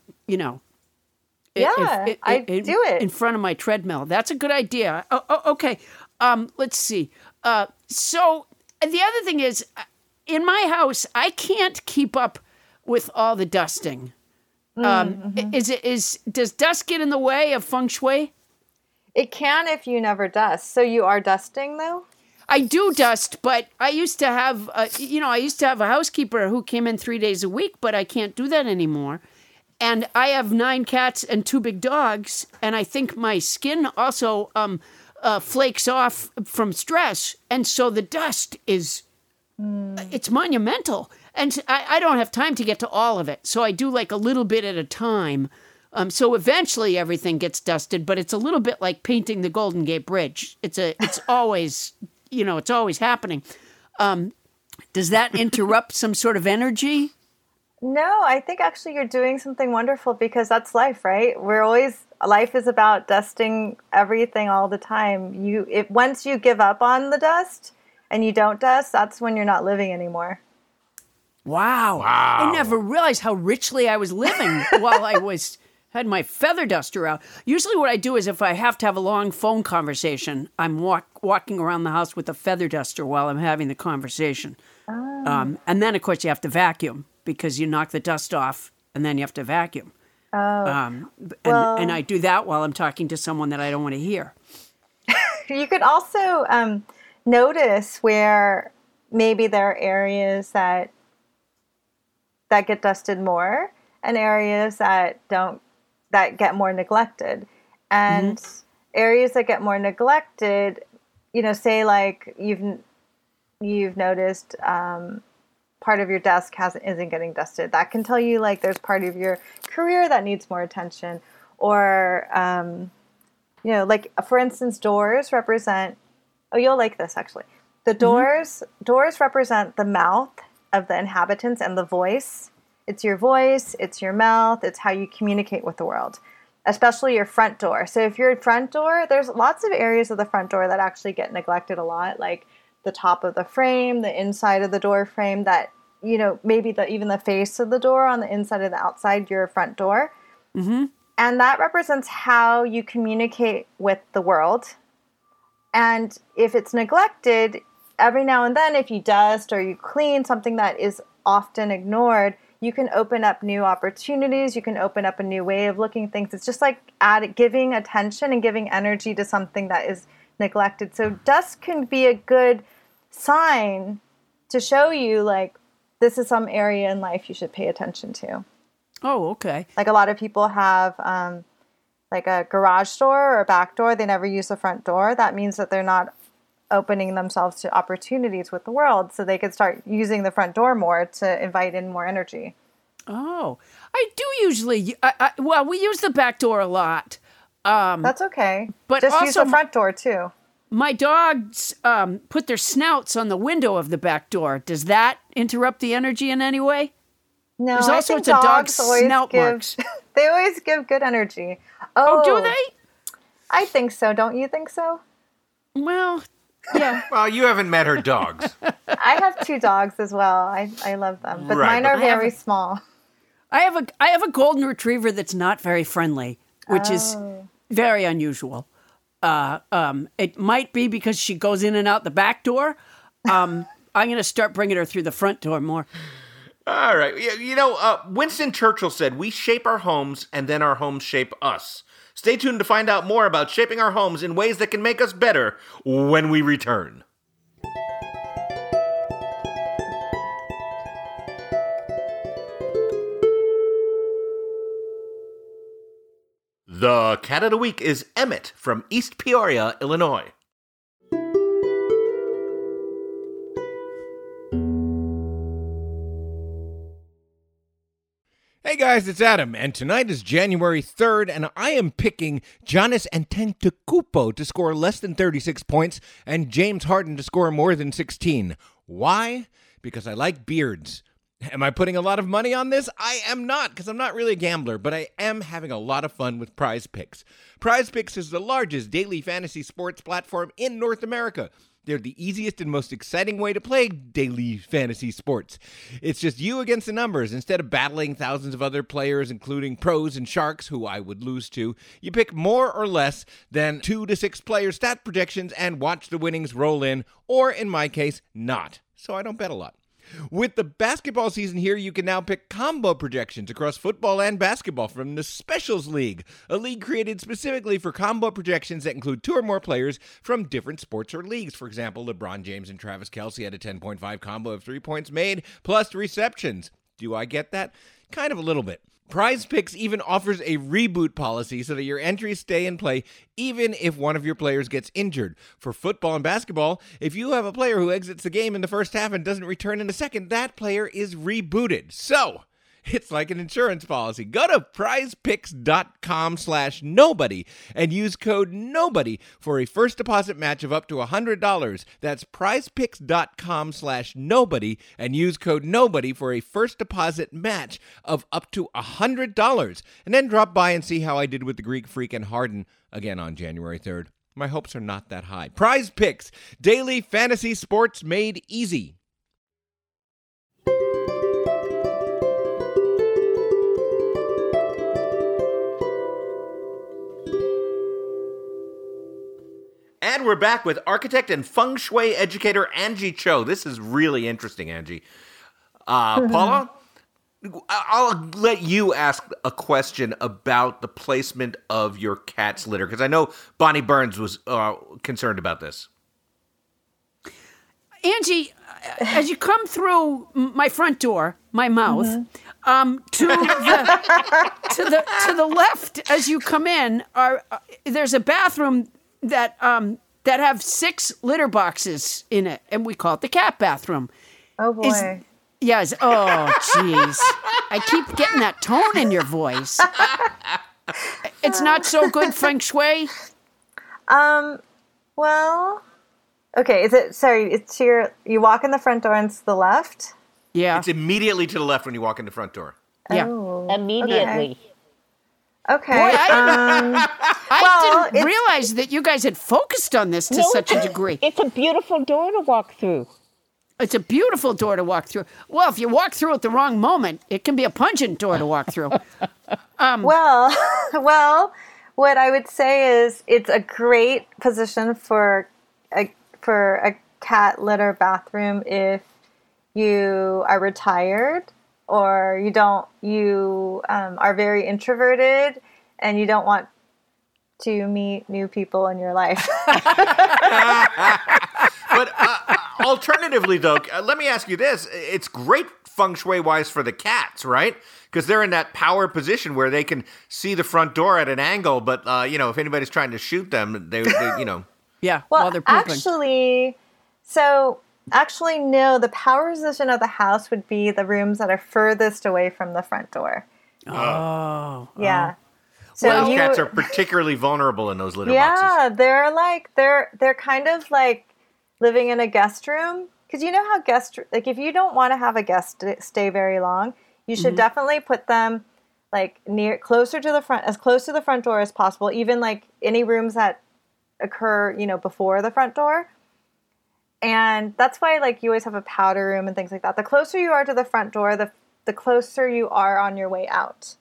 I do it in front of my treadmill. That's a good idea. Okay. Let's see. So the other thing is, in my house, I can't keep up with all the dusting. Does dust get in the way of feng shui? It can if you never dust. So you are dusting though? I do dust, but I used to have, a housekeeper who came in 3 days a week, but I can't do that anymore. And I have 9 cats and 2 big dogs, and I think my skin also flakes off from stress. And so the dust is, it's monumental. And I don't have time to get to all of it. So I do like a little bit at a time. So eventually everything gets dusted, but it's a little bit like painting the Golden Gate Bridge. It's always, it's always happening. Does that interrupt some sort of energy? No, I think actually you're doing something wonderful because that's life, right? Life is about dusting everything all the time. Once you give up on the dust and you don't dust, that's when you're not living anymore. Wow. I never realized how richly I was living while I had my feather duster out. Usually what I do is if I have to have a long phone conversation, I'm walking around the house with a feather duster while I'm having the conversation. Oh. And then, of course, you have to vacuum because you knock the dust off and then you have to vacuum. Oh. And I do that while I'm talking to someone that I don't want to hear. You could also notice where maybe there are areas that get dusted more and areas that get more neglected. And areas that get more neglected, say like you've noticed part of your desk isn't getting dusted. That can tell you like there's part of your career that needs more attention. Or, like for instance, doors represent, you'll like this actually. The doors represent the mouth of the inhabitants and the voice. It's your voice, it's your mouth, it's how you communicate with the world, especially your front door. So if your front door, there's lots of areas of the front door that actually get neglected a lot, like the top of the frame, the inside of the door frame, that, maybe even the face of the door on the inside of the outside, your front door. Mm-hmm. And that represents how you communicate with the world. And if it's neglected, every now and then, if you dust or you clean something that is often ignored, you can open up new opportunities. You can open up a new way of looking at things. It's just like giving attention and giving energy to something that is neglected. So dust can be a good sign to show you, like, this is some area in life you should pay attention to. Oh, okay. Like a lot of people have like a garage door or a back door. They never use the front door. That means that they're not opening themselves to opportunities with the world, so they could start using the front door more to invite in more energy. Oh, I do usually. We use the back door a lot. That's okay. But just also, use the front door too. My dogs put their snouts on the window of the back door. Does that interrupt the energy in any way? No, there's all I sorts think of dog dogs always snout marks. They always give good energy. Oh, do they? I think so. Don't you think so? Well, yeah. Well, you haven't met her dogs. I have 2 dogs as well. I love them, but mine are very small. I have a golden retriever that's not very friendly, which is very unusual. It might be because she goes in and out the back door. I'm going to start bringing her through the front door more. All right. Winston Churchill said, "We shape our homes and then our homes shape us." Stay tuned to find out more about shaping our homes in ways that can make us better when we return. The cat of the week is Emmett from East Peoria, Illinois. Hey guys, it's Adam, and tonight is January 3rd, and I am picking Giannis Antetokounmpo to score less than 36 points and James Harden to score more than 16. Why? Because I like beards. Am I putting a lot of money on this? I am not, because I'm not really a gambler, but I am having a lot of fun with Prize Picks. Prize Picks is the largest daily fantasy sports platform in North America. They're the easiest and most exciting way to play daily fantasy sports. It's just you against the numbers. Instead of battling thousands of other players, including pros and sharks, who I would lose to, you pick more or less than 2 to 6 player stat projections and watch the winnings roll in, or in my case, not. So I don't bet a lot. With the basketball season here, you can now pick combo projections across football and basketball from the Specials League, a league created specifically for combo projections that include 2 or more players from different sports or leagues. For example, LeBron James and Travis Kelce had a 10.5 combo of 3 points made plus receptions. Do I get that? Kind of a little bit. Prize Picks even offers a reboot policy so that your entries stay in play even if one of your players gets injured. For football and basketball, if you have a player who exits the game in the first half and doesn't return in the second, that player is rebooted. So, it's like an insurance policy. Go to prizepicks.com/nobody and use code NOBODY for a first deposit match of up to $100. That's prizepicks.com/nobody and use code NOBODY for a first deposit match of up to $100. And then drop by and see how I did with the Greek Freak and Harden again on January 3rd. My hopes are not that high. Prize Picks, daily fantasy sports made easy. And we're back with architect and feng shui educator Angie Cho. This is really interesting, Angie. Paula, I'll let you ask a question about the placement of your cat's litter, because I know Bonnie Burns was concerned about this. Angie, as you come through my front door, my mouth, to the left as you come in, there's a bathroom that have 6 litter boxes in it, and we call it the cat bathroom. Oh boy. Yes. Oh, jeez. I keep getting that tone in your voice. It's not so good feng shui. Well, okay. It's you walk in the front door and it's the left? Yeah. It's immediately to the left when you walk in the front door. Yeah. Oh, Immediately. Okay. Boy, I didn't realize that you guys had focused on this to such a degree. It's a beautiful door to walk through. It's a beautiful door to walk through. Well, if you walk through at the wrong moment, it can be a pungent door to walk through. Well, what I would say is it's a great position for a cat litter bathroom if you are retired or you are very introverted and you don't want to meet new people in your life. But alternatively, though, let me ask you this. It's great feng shui-wise for the cats, right? Because they're in that power position where they can see the front door at an angle, but, if anybody's trying to shoot them, they Yeah, well, while they're pooping. Actually, no. The power position of the house would be the rooms that are furthest away from the front door. Oh. Yeah. So cats are particularly vulnerable in those litter boxes. Yeah, they're kind of like living in a guest room. Because you know how if you don't want to have a guest stay very long, you should definitely put them like closer to the front, as close to the front door as possible. Even like any rooms that occur, before the front door. And that's why like you always have a powder room and things like that. The closer you are to the front door, the closer you are on your way out.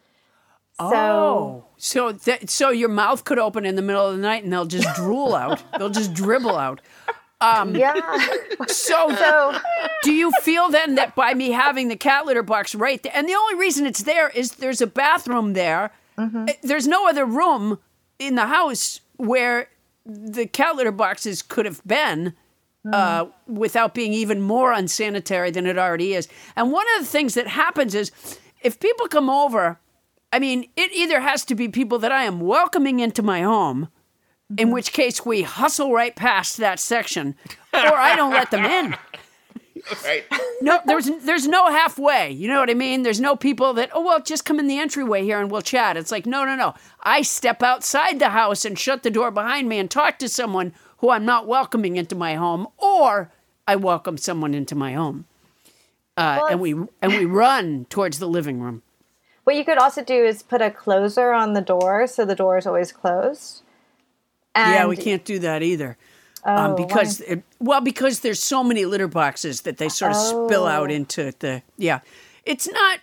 So your mouth could open in the middle of the night and they'll just drool out. They'll just dribble out. Yeah. So do you feel then that by me having the cat litter box right there, and the only reason it's there is there's a bathroom there. There's no other room in the house where the cat litter boxes could have been without being even more unsanitary than it already is. And one of the things that happens is if people come over, it either has to be people that I am welcoming into my home, in which case we hustle right past that section, or I don't let them in. Right. No, there's no halfway. You know what I mean? There's no people that, just come in the entryway here and we'll chat. It's like, no. I step outside the house and shut the door behind me and talk to someone who I'm not welcoming into my home, or I welcome someone into my home. And we run towards the living room. What you could also do is put a closer on the door so the door is always closed. And we can't do that either. Because there's so many litter boxes that they sort of spill out into the, It's not,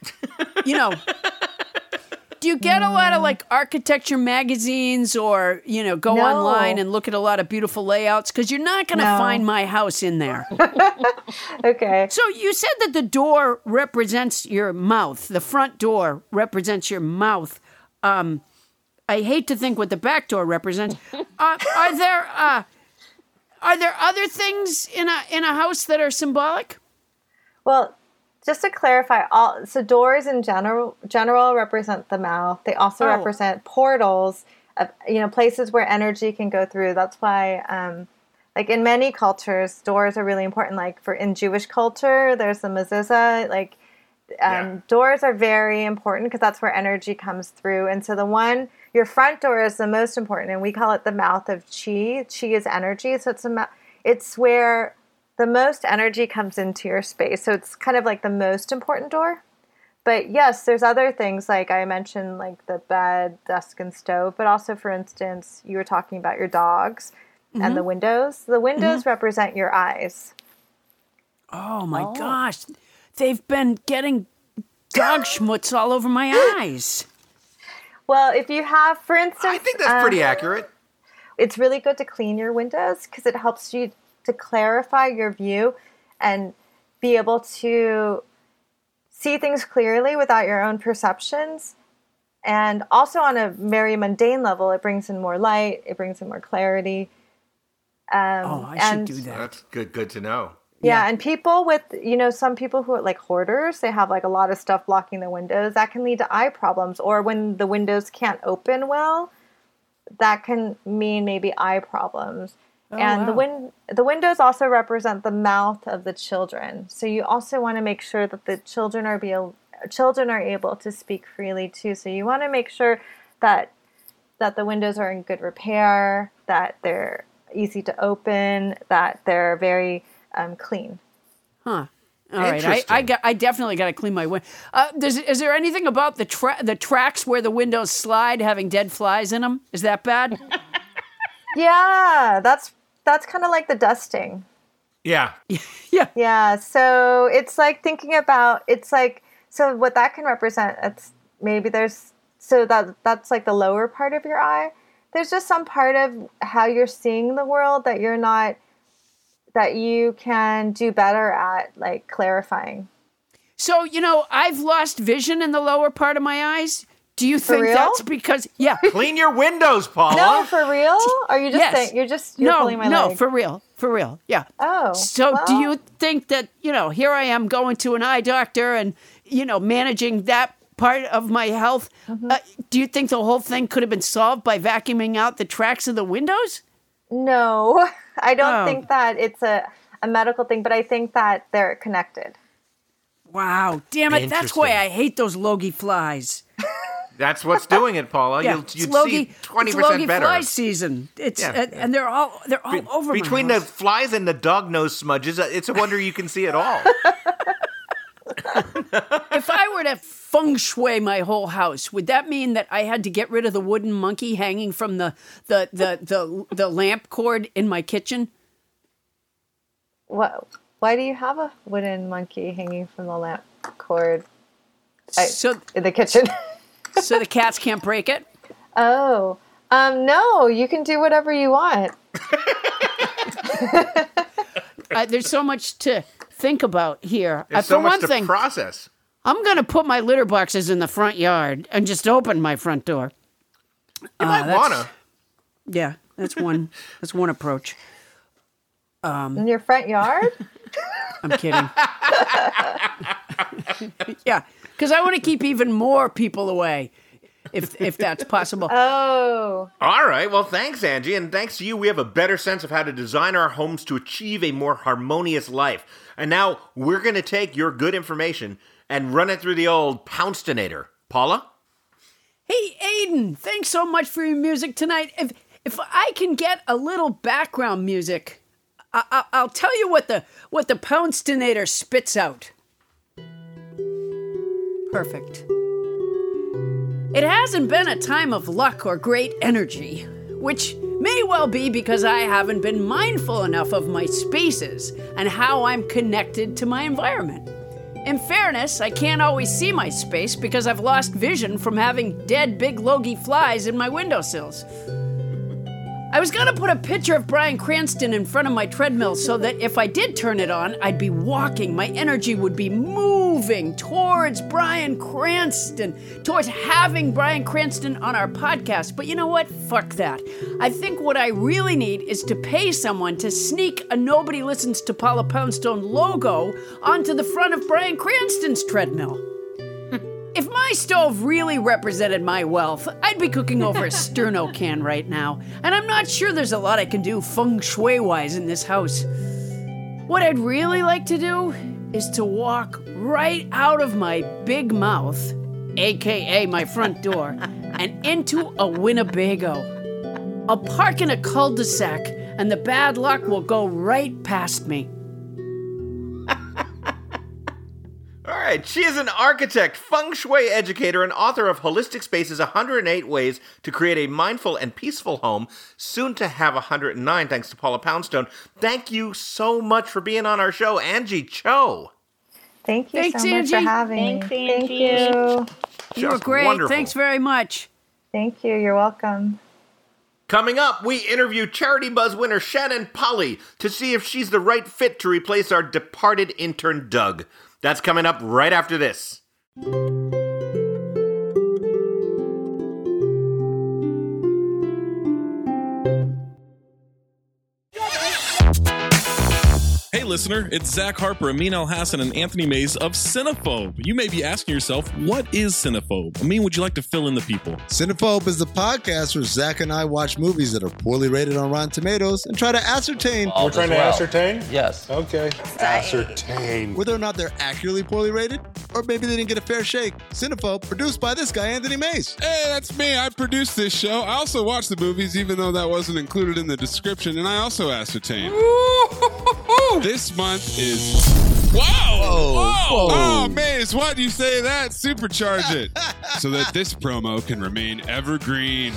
do you get a lot of like architecture magazines or, go online and look at a lot of beautiful layouts? Because you're not going to find my house in there. Okay. So you said that the door represents your mouth. The front door represents your mouth. I hate to think what the back door represents. Are there other things in a house that are symbolic? Well, just to clarify, so doors in general represent the mouth. They also represent portals of, places where energy can go through. That's why, like in many cultures, doors are really important. Like in Jewish culture, there's the mezuzah. Like doors are very important because that's where energy comes through. And so your front door is the most important, and we call it the mouth of chi. Chi is energy, so it's where the most energy comes into your space. So it's kind of like the most important door. But yes, there's other things like I mentioned, like the bed, desk, and stove. But also, for instance, you were talking about your dogs and the windows. The windows represent your eyes. Oh my gosh. They've been getting dog schmutz all over my eyes. Well, if you have, for instance... I think that's pretty accurate. It's really good to clean your windows because it helps you to clarify your view and be able to see things clearly without your own perceptions. And also on a very mundane level, it brings in more light, it brings in more clarity. I should do that. That's good to know. Yeah, and people with, some people who are like hoarders, they have like a lot of stuff blocking the windows. That can lead to eye problems. Or when the windows can't open well, that can mean maybe eye problems. And the windows also represent the mouth of the children. So you also want to make sure that the children are able to speak freely too. So you want to make sure that the windows are in good repair, that they're easy to open, that they're very clean. Huh. All right. I definitely got to clean my window. Is there anything about the tracks where the windows slide having dead flies in them? Is that bad? Yeah, that's kind of like the dusting. Yeah. Yeah. So it's like thinking about, so what that can represent, that's like the lower part of your eye. There's just some part of how you're seeing the world that you can do better at, like clarifying. So, I've lost vision in the lower part of my eyes. Do you think that's because, Clean your windows, Paula. No, for real? Are you just saying, you're pulling my leg? No, for real, yeah. Oh. So do you think that, here I am going to an eye doctor and, managing that part of my health. Do you think the whole thing could have been solved by vacuuming out the tracks of the windows? No, I don't think that it's a medical thing, but I think that they're connected. Wow, damn it. That's why I hate those Logie flies. That's what's doing it, Paula. You'd see 20% Logie better. Fly season. And they're all over between my the house. flies and the dog nose smudges. It's a wonder you can see it all. If I were to feng shui my whole house, would that mean that I had to get rid of the wooden monkey hanging from the lamp cord in my kitchen? What? Why do you have a wooden monkey hanging from the lamp cord in the kitchen? So the cats can't break it? Oh, no, you can do whatever you want. There's so much to think about here. There's so much to process. I'm going to put my litter boxes in the front yard and just open my front door. You might want to. Yeah, that's one approach. In your front yard? I'm kidding. Yeah, because I want to keep even more people away, if that's possible. Oh. All right. Well, thanks, Angie. And thanks to you, we have a better sense of how to design our homes to achieve a more harmonious life. And now we're going to take your good information and run it through the old Pouncedonator. Paula? Hey, Aiden, thanks so much for your music tonight. If I can get a little background music, I'll tell you what the Pouncedonator spits out. Perfect. It hasn't been a time of luck or great energy, which may well be because I haven't been mindful enough of my spaces and how I'm connected to my environment. In fairness, I can't always see my space because I've lost vision from having dead big Logie flies in my windowsills. I was going to put a picture of Bryan Cranston in front of my treadmill so that if I did turn it on, I'd be walking. My energy would be moving towards Bryan Cranston, towards having Bryan Cranston on our podcast. But you know what? Fuck that. I think what I really need is to pay someone to sneak a Nobody Listens to Paula Poundstone logo onto the front of Bryan Cranston's treadmill. If my stove really represented my wealth, I'd be cooking over a Sterno can right now, and I'm not sure there's a lot I can do feng shui-wise in this house. What I'd really like to do is to walk right out of my big mouth, aka my front door, and into a Winnebago. I'll park in a cul-de-sac, and the bad luck will go right past me. All right, she is an architect, feng shui educator, and author of Holistic Spaces 108 Ways to Create a Mindful and Peaceful Home, soon to have 109, thanks to Paula Poundstone. Thank you so much for being on our show, Angie Cho. Thank you Thanks, so much for Angie. having me. Thanks, Thank Angie. you. You were great. Wonderful. Thanks very much. Thank you. You're welcome. Coming up, we interview Charity Buzz winner Shannon Polly to see if she's the right fit to replace our departed intern Doug. That's coming up right after this. Hey listener, it's Zach Harper, Amin Al-Hassan, and Anthony Mays of Cinephobe. You may be asking yourself, what is Cinephobe? Amin, would you like to fill in the people? Cinephobe is the podcast where Zach and I watch movies that are poorly rated on Rotten Tomatoes and try to ascertain... We're trying to ascertain? Yes. Okay. Ascertain. whether or not they're actually poorly rated, or maybe they didn't get a fair shake. Cinephobe, produced by this guy, Anthony Mays. Hey, that's me. I produced this show. I also watch the movies, even though that wasn't included in the description, and I also ascertain. This month is... Whoa! Whoa! Oh, Maze, why do you say that? Supercharge it so that this promo can remain evergreen.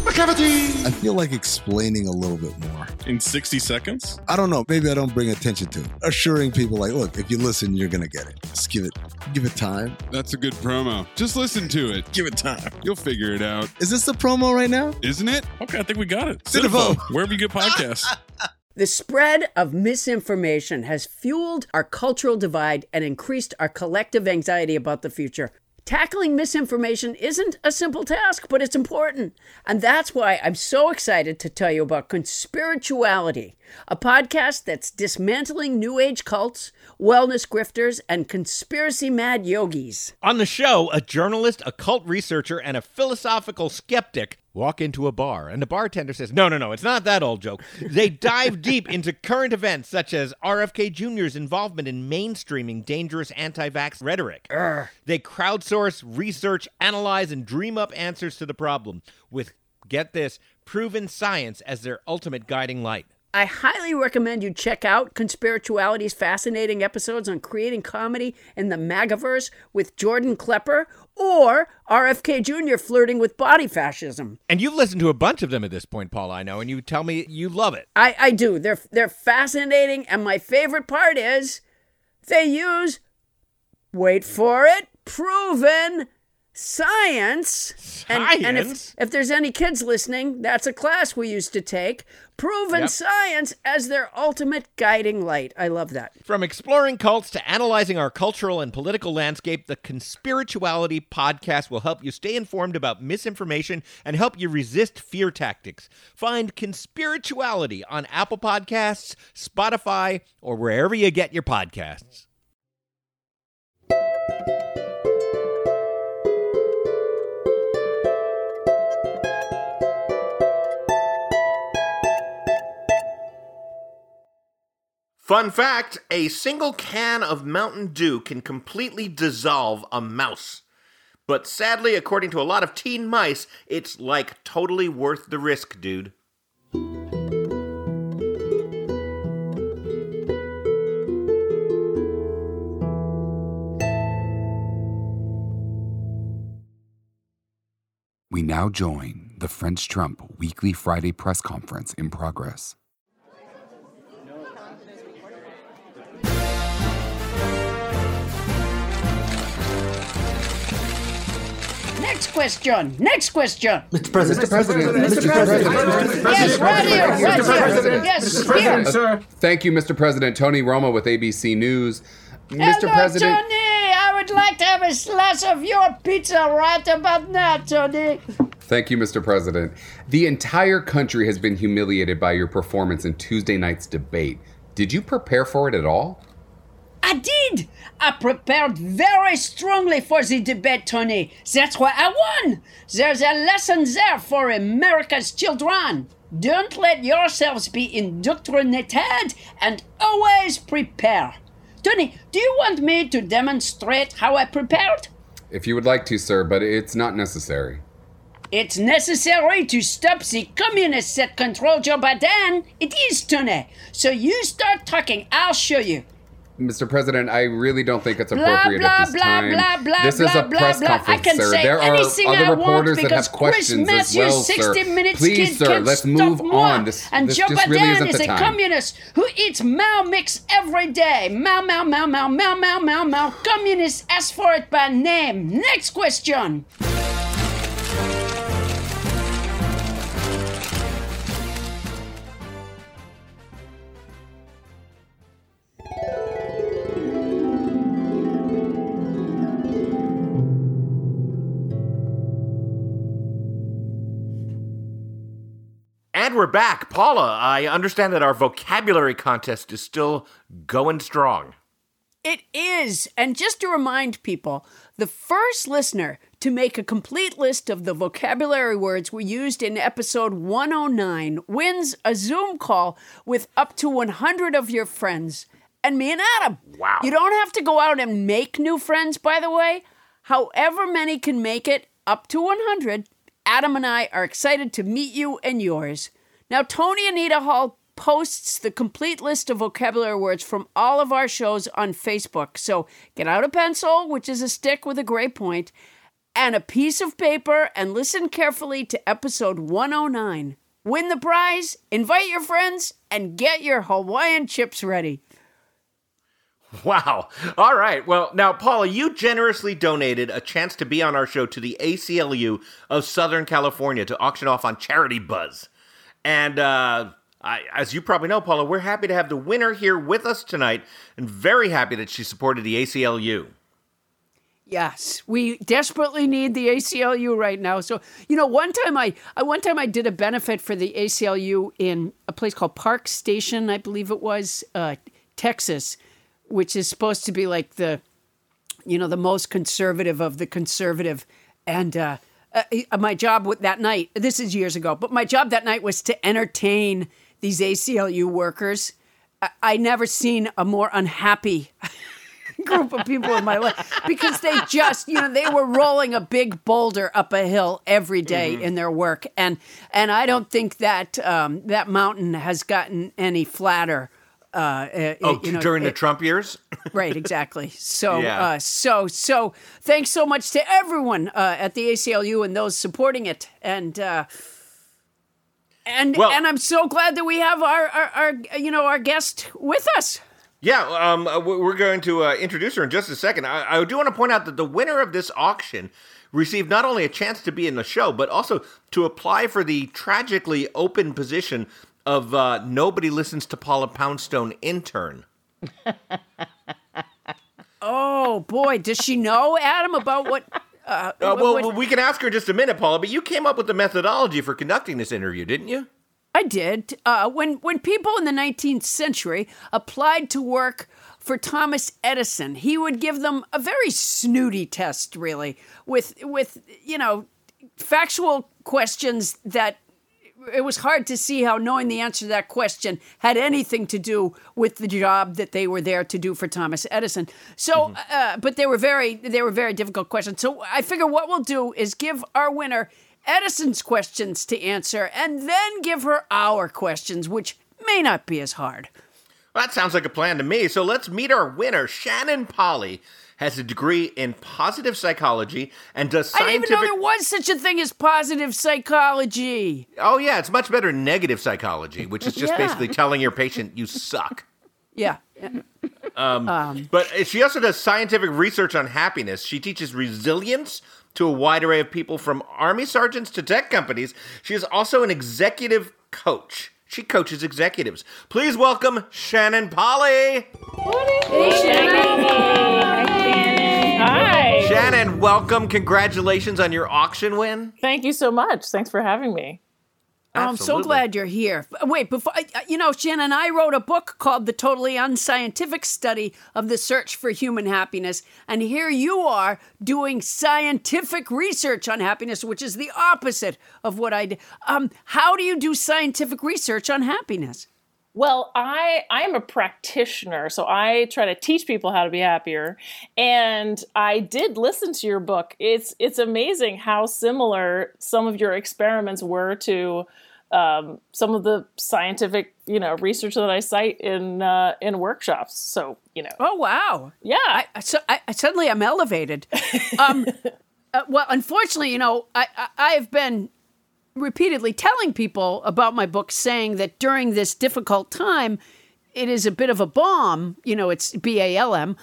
I feel like explaining a little bit more. In 60 seconds? I don't know. Maybe I don't bring attention to it. Assuring people like, look, if you listen, you're going to get it. Just give it time. That's a good promo. Just listen to it. Give it time. You'll figure it out. Is this the promo right now? Isn't it? Okay, I think we got it. Cinephobe. Wherever you get podcasts. The spread of misinformation has fueled our cultural divide and increased our collective anxiety about the future. Tackling misinformation isn't a simple task, but it's important. And that's why I'm so excited to tell you about Conspirituality, a podcast that's dismantling New Age cults, wellness grifters, and conspiracy-mad yogis. On the show, a journalist, a cult researcher, and a philosophical skeptic walk into a bar, and the bartender says, no, it's not that old joke. They dive deep into current events, such as RFK Jr.'s involvement in mainstreaming dangerous anti-vax rhetoric. They crowdsource, research, analyze, and dream up answers to the problem with, get this, proven science as their ultimate guiding light. I highly recommend you check out Conspirituality's fascinating episodes on creating comedy in the MAGAverse with Jordan Klepper or RFK Jr. flirting with body fascism. And you've listened to a bunch of them at this point, Paul, I know, and you tell me you love it. I do. They're fascinating, and my favorite part is they use, wait for it, proven science. And if there's any kids listening, that's a class we used to take. Proven science as their ultimate guiding light. I love that. From exploring cults to analyzing our cultural and political landscape, the Conspirituality podcast will help you stay informed about misinformation and help you resist fear tactics. Find Conspirituality on Apple Podcasts, Spotify, or wherever you get your podcasts. Fun fact, a single can of Mountain Dew can completely dissolve a mouse. But sadly, according to a lot of teen mice, it's like totally worth the risk, dude. We now join the French Trump weekly Friday press conference in progress. Next question. Next question. Mr. President. Yes, right here. Yes, here. Sir. Thank you, Mr. President. Tony Romo with ABC News. Mr. Hello, President. Tony. I would like to have a slice of your pizza right about now, Tony. Thank you, Mr. President. The entire country has been humiliated by your performance in Tuesday night's debate. Did you prepare for it at all? I did. I prepared very strongly for the debate, Tony. That's why I won. There's a lesson there for America's children. Don't let yourselves be indoctrinated and always prepare. Tony, do you want me to demonstrate how I prepared? If you would like to, sir, but it's not necessary. It's necessary to stop the communists that control Joe Biden. It is, Tony. So you start talking. I'll show you. Mr. President, I really don't think it's appropriate at this time. This is a press conference, I can sir. say There are anything other I reporters want that have questions Chris as well, Matthews, sir. 60 Minutes Please, kid sir, can't let's stop move moi. on. This And Joe just really Biden isn't is the a time. communist who eats Mao mix every day. Mao. Communists ask for it by name. Next question. And we're back. Paula, I understand that our vocabulary contest is still going strong. It is. And just to remind people, the first listener to make a complete list of the vocabulary words we used in episode 109 wins a Zoom call with up to 100 of your friends and me and Adam. Wow. You don't have to go out and make new friends, by the way. However many can make it, up to 100, Adam and I are excited to meet you and yours. Now, Tony Anita Hall posts the complete list of vocabulary words from all of our shows on Facebook. So get out a pencil, which is a stick with a gray point, and a piece of paper, and listen carefully to episode 109. Win the prize, invite your friends, and get your Hawaiian chips ready. Wow. All right. Well, now, Paula, you generously donated a chance to be on our show to the ACLU of Southern California to auction off on Charity Buzz. And as you probably know, Paula, we're happy to have the winner here with us tonight and very happy that she supported the ACLU. Yes, we desperately need the ACLU right now. So, one time I did a benefit for the ACLU in a place called Park Station, I believe it was, Texas, which is supposed to be like the most conservative of the conservative. And my job that night, this is years ago, but my job that night was to entertain these ACLU workers. I never seen a more unhappy group of people in my life because they just, they were rolling a big boulder up a hill every day in their work. And I don't think that that mountain has gotten any flatter. During the Trump years? Right, exactly. So, Yeah. so thanks so much to everyone at the ACLU and those supporting it. And I'm so glad that we have our guest with us. Yeah, we're going to introduce her in just a second. I do want to point out that the winner of this auction received not only a chance to be in the show, but also to apply for the tragically open position of Nobody Listens to Paula Poundstone intern. Oh, boy. Does she know, Adam, about what... we can ask her in just a minute, Paula, but you came up with the methodology for conducting this interview, didn't you? I did. When people in the 19th century applied to work for Thomas Edison, he would give them a very snooty test, really, with factual questions that it was hard to see how knowing the answer to that question had anything to do with the job that they were there to do for Thomas Edison. So, but they were very difficult questions. So I figure what we'll do is give our winner Edison's questions to answer and then give her our questions, which may not be as hard. Well, that sounds like a plan to me. So let's meet our winner. Shannon Polly has a degree in positive psychology and does scientific... I didn't even know there was such a thing as positive psychology. Oh, yeah, it's much better than negative psychology, which is just basically telling your patient you suck. Yeah. But she also does scientific research on happiness. She teaches resilience to a wide array of people from Army sergeants to tech companies. She is also an executive coach. She coaches executives. Please welcome Shannon Polly. Hey, Shannon. Hi. Shannon, welcome. Congratulations on your auction win. Thank you so much. Thanks for having me. I'm so glad you're here. Wait, before Shannon, I wrote a book called The Totally Unscientific Study of the Search for Human Happiness. And here you are doing scientific research on happiness, which is the opposite of what I do. How do you do scientific research on happiness? Well, I'm a practitioner, so I try to teach people how to be happier. And I did listen to your book. It's amazing how similar some of your experiments were to some of the scientific, research that I cite in workshops. So, Oh, wow. Yeah. I suddenly am elevated. Well, unfortunately, I've been repeatedly telling people about my book, saying that during this difficult time, it is a bit of a balm. It's BALM.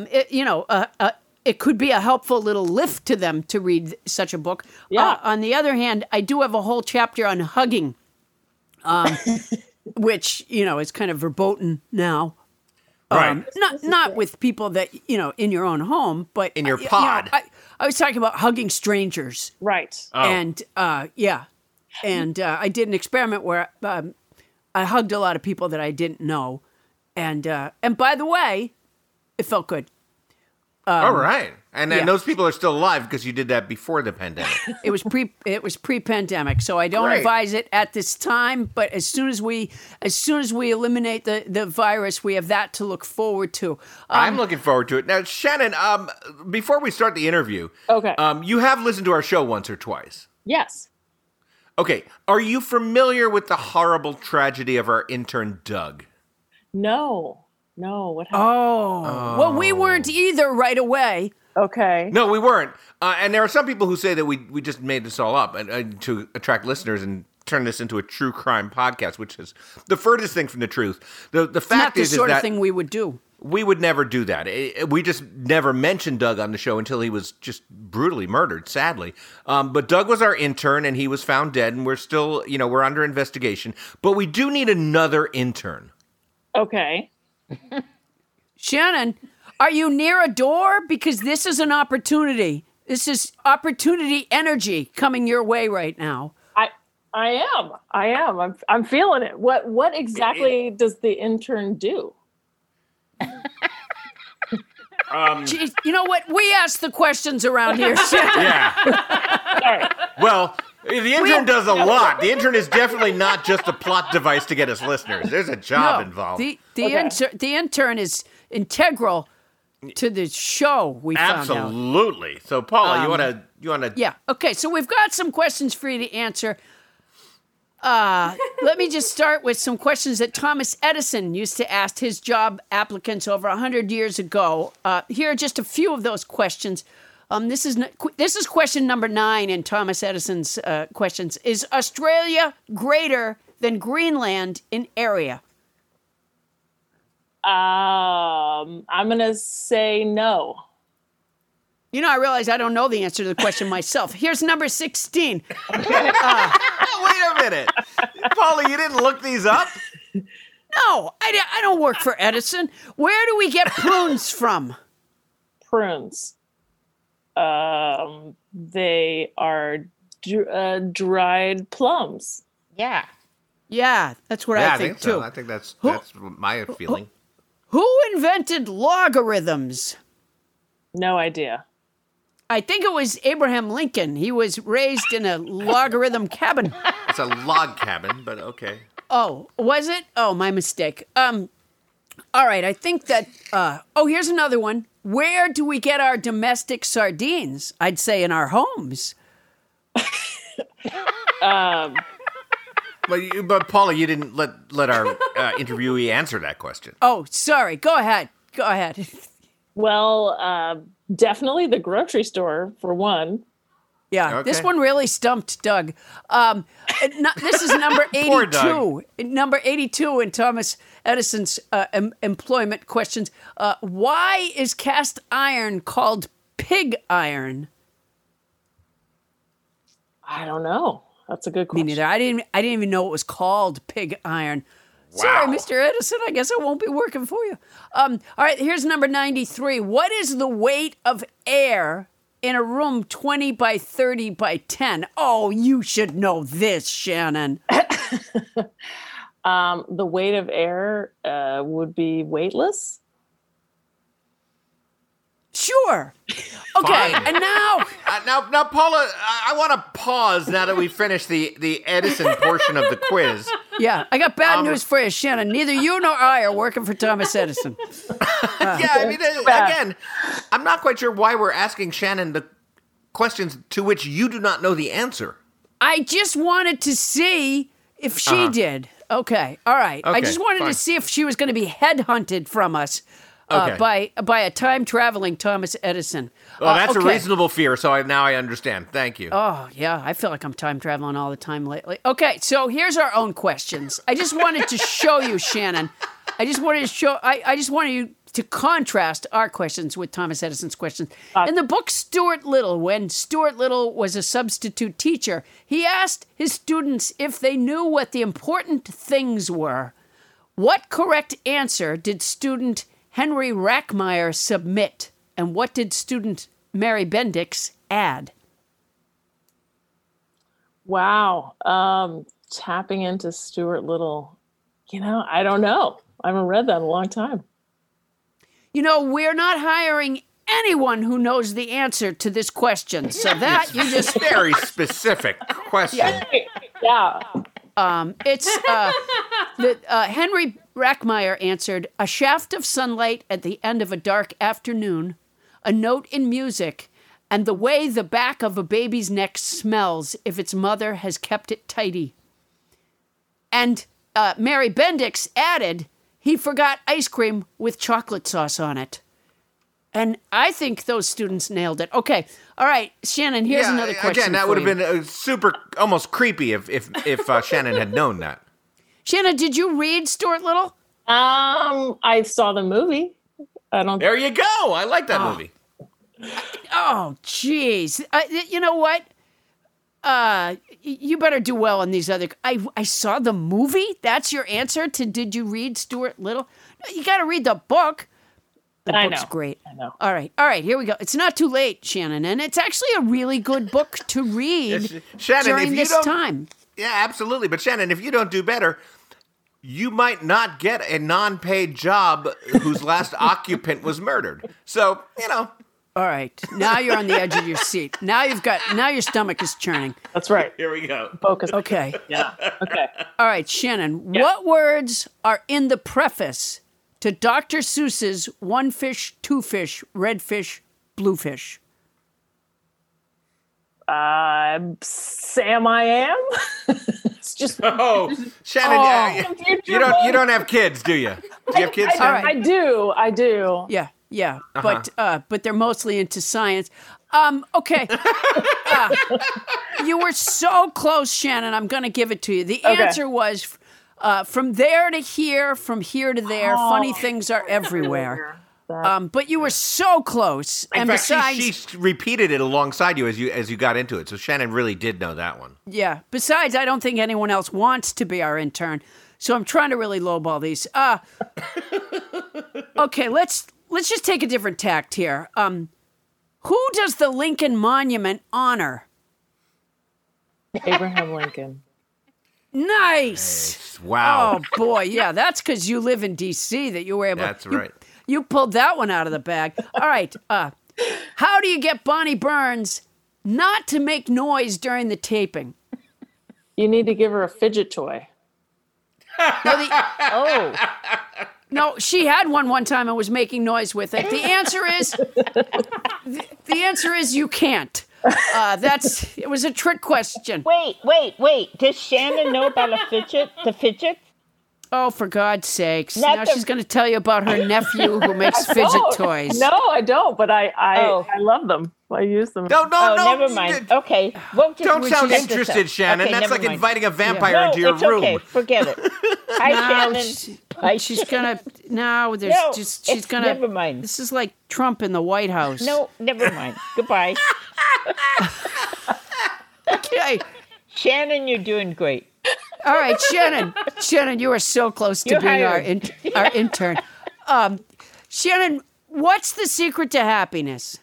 It could be a helpful little lift to them to read such a book. Yeah. On the other hand, I do have a whole chapter on hugging, which, is kind of verboten now. Right. Not with people that, in your own home, but in your pod. I was talking about hugging strangers. Right. Oh. And, And I did an experiment where I hugged a lot of people that I didn't know. And by the way, it felt good. All right. And yeah. those people are still alive because you did that before the pandemic. It was pre-pandemic, so I don't Great. advise it at this time. But as soon as we eliminate the virus, we have that to look forward to. I'm looking forward to it. Now, Shannon, before we start the interview, okay, you have listened to our show once or twice. Yes. Okay. Are you familiar with the horrible tragedy of our intern, Doug? No. What happened? Oh. Well, we weren't either right away. Okay. No, we weren't. And there are some people who say that we just made this all up and to attract listeners and turn this into a true crime podcast, which is the furthest thing from the truth. The fact is that not the sort of thing we would do. We would never do that. We just never mentioned Doug on the show until he was just brutally murdered, sadly. But Doug was our intern, and he was found dead, and we're still, we're under investigation. But we do need another intern. Okay. Shannon, are you near a door? Because this is an opportunity. This is opportunity energy coming your way right now. I am. I'm feeling it. What exactly does the intern do? Jeez, you know what? We ask the questions around here. Yeah. Sorry. Well, the intern does a lot. The intern is definitely not just a plot device to get us listeners. There's a job involved. The intern is integral to the show. We found out. Absolutely. So, Paula, you want to? Yeah. Okay. So we've got some questions for you to answer. Let me just start with some questions that Thomas Edison used to ask his job applicants over 100 years ago. Here are just a few of those questions. This is question number 9 in Thomas Edison's questions. Is Australia greater than Greenland in area? I'm going to say no. I realize I don't know the answer to the question myself. Here's number 16. Wait a minute. Paula, you didn't look these up? No, I don't work for Edison. Where do we get prunes from? Prunes. They are dried plums. Yeah. Yeah, that's what I think too. So. I think that's my feeling. Who invented logarithms? No idea. I think it was Abraham Lincoln. He was raised in a logarithm cabin. It's a log cabin, but okay. Oh, was it? Oh, my mistake. All right, I think that... here's another one. Where do we get our domestic sardines? I'd say in our homes. But Paula, you didn't let our interviewee answer that question. Oh, sorry. Go ahead. Well, definitely the grocery store, for one. Yeah, Okay. This one really stumped Doug. This is number 82. Poor Doug. Number 82 in Thomas Edison's employment questions. Why is cast iron called pig iron? I don't know. That's a good question. Me neither. I didn't even know it was called pig iron. Sorry, Mr. Edison. I guess I won't be working for you. All right, here's number 93. What is the weight of air in a room 20 by 30 by 10? Oh, you should know this, Shannon. The weight of air would be weightless. Sure. Okay, Fine. and now... Now, Paula, I want to pause now that we finished the Edison portion of the quiz. Yeah, I got bad news for you, Shannon. Neither you nor I are working for Thomas Edison. Yeah, I mean, again, I'm not quite sure why we're asking Shannon the questions to which you do not know the answer. I just wanted to see if she did. Okay, all right. I Okay, just wanted fine. to see if she was going to be headhunted from us by a time-traveling Thomas Edison. Well, that's okay. a reasonable fear, so now I understand. Thank you. Oh, yeah, I feel like I'm time-traveling all the time lately. Okay, so here's our own questions. I just wanted to show you, Shannon. I just wanted you to contrast our questions with Thomas Edison's questions. In the book Stuart Little, when Stuart Little was a substitute teacher, he asked his students if they knew what the important things were. What correct answer did student Henry Rackmeyer submit? And what did student Mary Bendix add? Wow. Tapping into Stuart Little. I don't know. I haven't read that in a long time. We're not hiring anyone who knows the answer to this question. So that you just very specific question. Yeah. Henry Rackmeyer answered, a shaft of sunlight at the end of a dark afternoon, a note in music, and the way the back of a baby's neck smells if its mother has kept it tidy. And Mary Bendix added, he forgot ice cream with chocolate sauce on it. And I think those students nailed it. Okay, all right, Shannon, here's another question. Again, that would have been super, almost creepy if Shannon had known that. Shannon, did you read Stuart Little? I saw the movie. There you go. I like that movie. Oh, jeez. You know what? You better do well on these other... I saw the movie? That's your answer to did you read Stuart Little? No, you got to read the book. The I book's know. great. I know. All right, here we go. It's not too late, Shannon, and it's actually a really good book to read Shannon, during if you this don't- time. Yeah, absolutely. But Shannon, if you don't do better, you might not get a non-paid job whose last occupant was murdered. So, All right, now you're on the edge of your seat. Now your stomach is churning. That's right. Here we go. Focus. Okay. Yeah. Okay. All right, Shannon, what words are in the preface to Dr. Seuss's One Fish, Two Fish, Red Fish, Blue Fish? Sam I am. It's just Shannon, you don't have kids, do you? Do you have kids? Shannon? I do. Yeah, but they're mostly into science. Okay. You were so close, Shannon. I'm going to give it to you. The answer was from there to here, from here to there. Funny things are everywhere. But you were so close. In And fact, besides, she repeated it alongside you as you got into it. So Shannon really did know that one. yeah. Besides, I don't think anyone else wants to be our intern. So I'm trying to really lowball these. Okay, let's just take a different tact here. Who does the Lincoln Monument honor? Abraham Lincoln. Nice. Wow. Oh boy, yeah. That's because you live in D.C. that you were able. That's right. You pulled that one out of the bag. All right. How do you get Bonnie Burns not to make noise during the taping? You need to give her a fidget toy. No, she had one time and was making noise with it. The answer is you can't. It was a trick question. Wait. Does Shannon know about the fidget? Oh, for God's sakes. Not Now the- she's going to tell you about her nephew who makes fidget toys. No, I don't, but I love them. I use them. No, never mind. Okay. Well, Don't sound just- interested, Shannon. Okay, That's never like mind. inviting a vampire into your it's room. Okay. Forget it. Hi, Shannon. She's gonna there's No, she's it's- gonna never mind. This is like Trump in the White House. No, never mind. Goodbye. I Okay. Shannon, you're doing great. All right, Shannon. Shannon, you are so close to You're being hired. our intern. Shannon, what's the secret to happiness?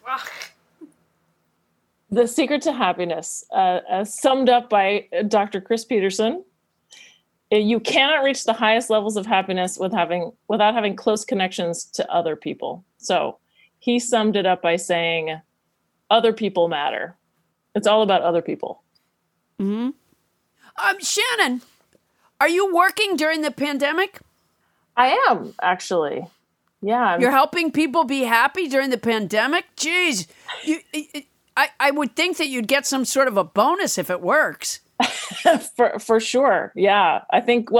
The secret to happiness, summed up by Dr. Chris Peterson. You cannot reach the highest levels of happiness without having close connections to other people. So he summed it up by saying, other people matter. It's all about other people. Mm-hmm. Shannon, are you working during the pandemic? I am, actually. Yeah. You're helping people be happy during the pandemic? Jeez. I would think that you'd get some sort of a bonus if it works. For sure. Yeah. I think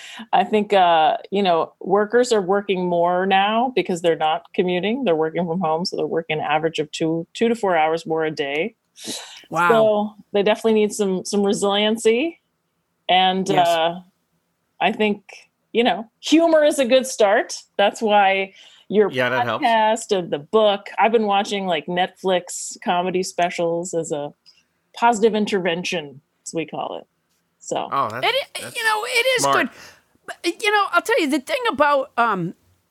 workers are working more now because they're not commuting. They're working from home. So they're working an average of 2 to 4 hours more a day. Wow. So they definitely need some resiliency. And Yes. I think, humor is a good start. That's why your that helps. podcast of the book, I've been watching like Netflix comedy specials as a positive intervention, as we call it. So it is smart. good. But, I'll tell you the thing about our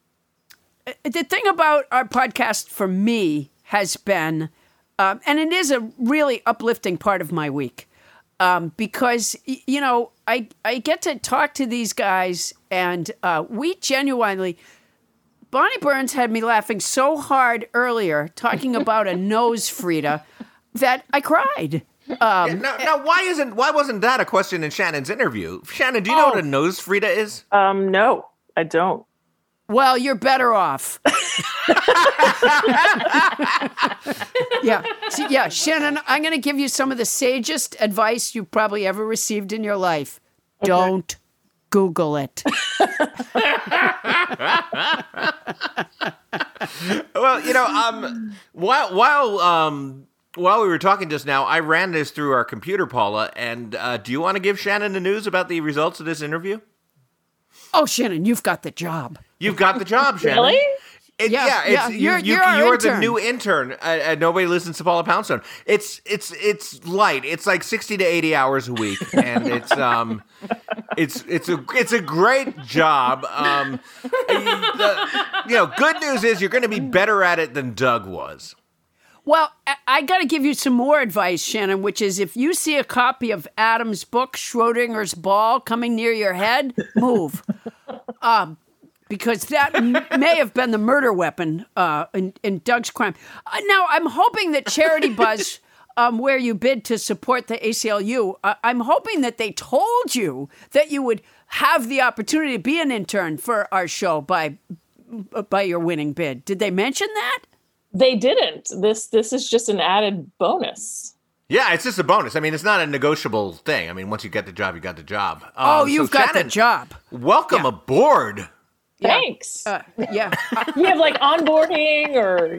podcast for me has been, and it is a really uplifting part of my week, because I get to talk to these guys, and we genuinely. Bonnie Burns had me laughing so hard earlier talking about a nose Frida that I cried. Now, why wasn't that a question in Shannon's interview? Shannon, do you know what a nose Frida is? No, I don't. Well, you're better off. Yeah, Shannon, I'm going to give you some of the sagest advice you've probably ever received in your life. Okay. Don't Google it. Well, while we were talking just now, I ran this through our computer, Paula, and do you want to give Shannon the news about the results of this interview? Oh, Shannon, you've got the job. You've got the job, Shannon. Really? You're our the intern. new intern at Nobody Listens to Paula Poundstone. It's light. It's like 60 to 80 hours a week, and it's a great job. Good news is you're going to be better at it than Doug was. Well, I got to give you some more advice, Shannon, which is if you see a copy of Adam's book, Schrodinger's Ball, coming near your head, move. Because that may have been the murder weapon in Doug's crime. Now, I'm hoping that Charity Buzz, where you bid to support the ACLU, I'm hoping that they told you that you would have the opportunity to be an intern for our show by your winning bid. Did they mention that? They didn't. This is just an added bonus. Yeah, it's just a bonus. I mean, it's not a negotiable thing. I mean, once you get the job, you got the job. You've got Shannon, the job. Welcome aboard. Thanks. Yeah. You have like onboarding or,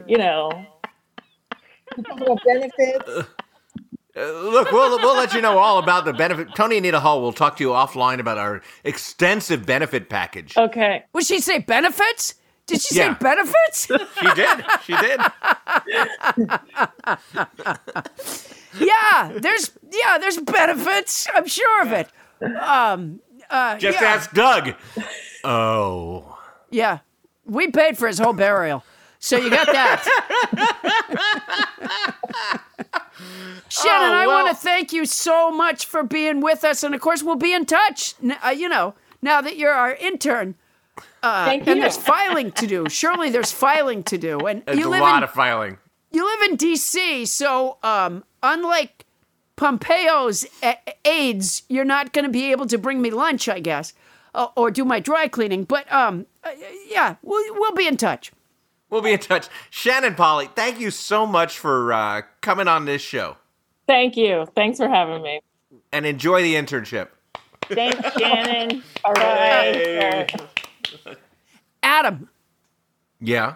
benefits. Look, we'll let you know all about the benefit. Tony Anita Hall will talk to you offline about our extensive benefit package. Okay. Would she say benefits? Did she say benefits? She did. There's benefits. I'm sure of it. Just ask Doug. Oh. Yeah. We paid for his whole burial. So you got that. Shannon, I want to thank you so much for being with us. And of course, we'll be in touch, now that you're our intern. Thank you. And there's filing to do. Surely there's filing to do. And There's a lot of filing. You live in D.C., so unlike Pompeo's aides, you're not going to be able to bring me lunch, I guess, or do my dry cleaning. But we'll be in touch. We'll be in touch. Shannon Polly, thank you so much for coming on this show. Thank you. Thanks for having me. And enjoy the internship. Thanks, Shannon. All right. Adam. Yeah?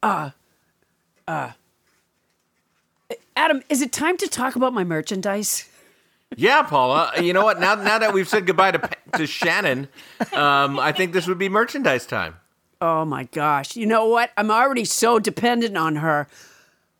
Adam, is it time to talk about my merchandise? Yeah, Paula. You know what? Now that we've said goodbye to Shannon, I think this would be merchandise time. Oh, my gosh. You know what? I'm already so dependent on her.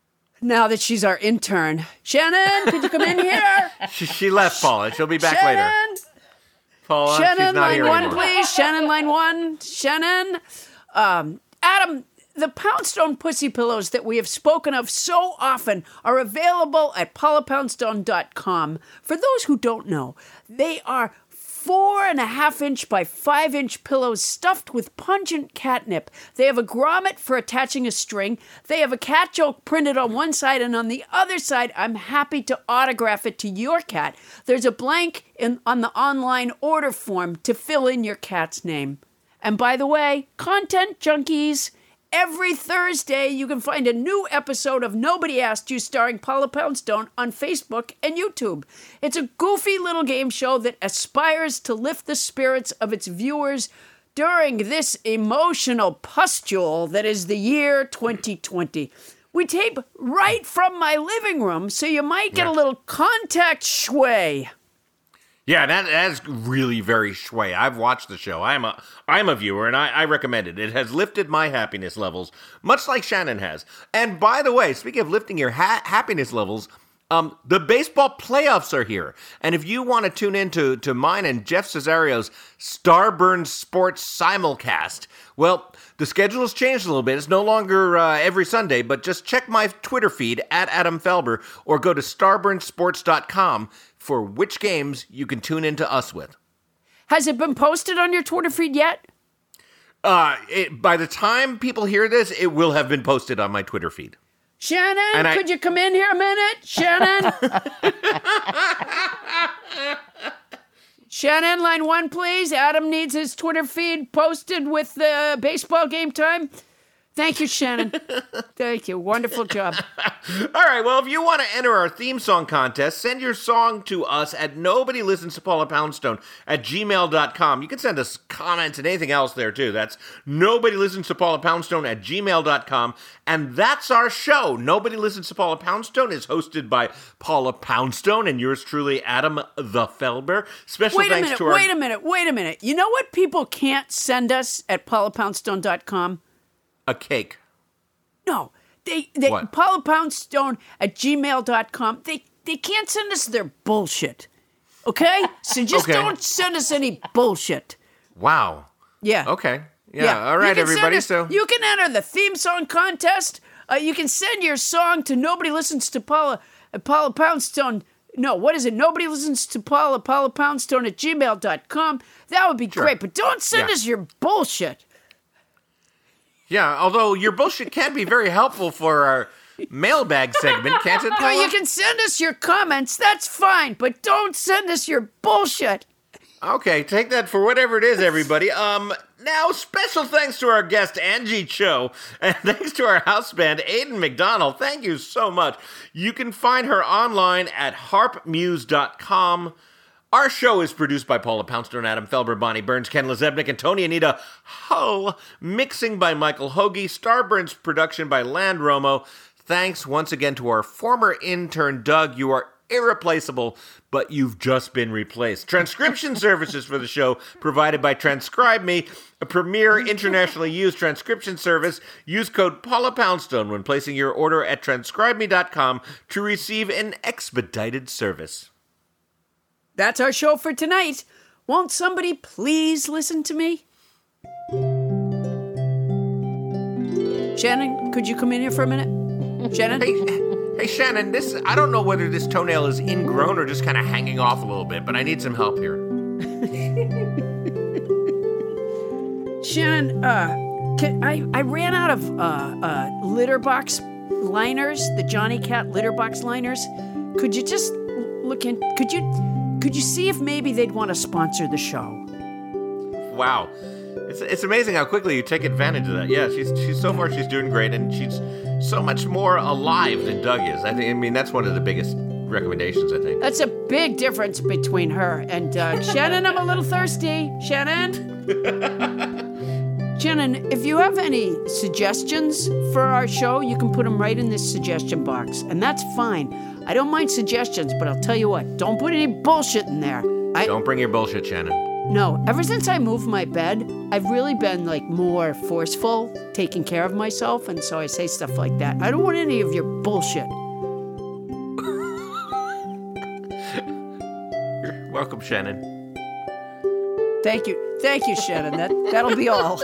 now that she's our intern. Shannon, could you come in here? She left, Paula. She'll be back later. Paula, Shannon, she's not line here one, anymore. please. Shannon, line one. Shannon. Adam, the Poundstone pussy pillows that we have spoken of so often are available at paulapoundstone.com. For those who don't know, they are 4.5-inch by 5-inch pillows stuffed with pungent catnip. They have a grommet for attaching a string. They have a cat joke printed on one side, and on the other side, I'm happy to autograph it to your cat. There's a blank on the online order form to fill in your cat's name. And by the way, content junkies, every Thursday you can find a new episode of Nobody Asked You starring Paula Poundstone on Facebook and YouTube. It's a goofy little game show that aspires to lift the spirits of its viewers during this emotional pustule that is the year 2020. We tape right from my living room, so you might get a little contact sway. Yeah, that is really very shway. I've watched the show. I'm a viewer, and I recommend it. It has lifted my happiness levels, much like Shannon has. And by the way, speaking of lifting your happiness levels, the baseball playoffs are here. And if you want to tune in to mine and Jeff Cesario's Starburn Sports simulcast, well, the schedule has changed a little bit. It's no longer every Sunday, but just check my Twitter feed at Adam Felber or go to starburnsports.com for which games you can tune into us with. Has it been posted on your Twitter feed yet? By the time people hear this, it will have been posted on my Twitter feed. Shannon, could you come in here a minute? Shannon? Shannon, line one, please. Adam needs his Twitter feed posted with the baseball game time. Thank you, Shannon. Thank you. Wonderful job. All right, well, if you want to enter our theme song contest, send your song to us at nobodylistens2paulapoundstone@gmail.com. You can send us comments and anything else there, too. That's nobodylistens2paulapoundstone@gmail.com. And that's our show. Nobody Listens to Paula Poundstone is hosted by Paula Poundstone and yours truly, Adam the Felber. Special thanks to our... Wait a minute. You know what people can't send us at paulapoundstone.com? A cake. No, they What? Paula Poundstone at gmail.com. They can't send us their bullshit. Okay? So just don't send us any bullshit. Wow. Yeah. Okay. Yeah. All right, everybody. You can enter the theme song contest. You can send your song to Nobody Listens to Paula at Paula Poundstone. No, what is it? Nobody Listens to Paula Poundstone at gmail.com. That would be great, but don't send us your bullshit. Yeah, although your bullshit can be very helpful for our mailbag segment, can't it, No, Paula? you can send us your comments. That's fine, but don't send us your bullshit. Okay, take that for whatever it is, everybody. Now, special thanks to our guest, Angie Cho, and thanks to our house band, Aiden McDonald. Thank you so much. You can find her online at harpmuse.com. Our show is produced by Paula Poundstone, Adam Felber, Bonnie Burns, Ken Lezebnik, and Tony Anita Hull. Mixing by Michael Hoagie. Starburn's production by Land Romo. Thanks once again to our former intern, Doug. You are irreplaceable, but you've just been replaced. Transcription services for the show provided by TranscribeMe, a premier internationally used transcription service. Use code Paula Poundstone when placing your order at transcribeme.com to receive an expedited service. That's our show for tonight. Won't somebody please listen to me? Shannon, could you come in here for a minute? Shannon? Hey, Shannon, I don't know whether this toenail is ingrown or just kind of hanging off a little bit, but I need some help here. Shannon, I ran out of litter box liners, the Johnny Cat litter box liners. Could you just look in? Could you see if maybe they'd want to sponsor the show? Wow. It's amazing how quickly you take advantage of that. Yeah, she's so far she's doing great, and she's so much more alive than Doug is. I mean, that's one of the biggest recommendations, I think. That's a big difference between her and Doug. Shannon, I'm a little thirsty. Shannon? Shannon, if you have any suggestions for our show, you can put them right in this suggestion box, and that's fine. I don't mind suggestions, but I'll tell you what, don't put any bullshit in there. Don't bring your bullshit, Shannon. No, ever since I moved my bed, I've really been like more forceful, taking care of myself, and so I say stuff like that. I don't want any of your bullshit. You're welcome, Shannon. Thank you, Shannon. That'll be all.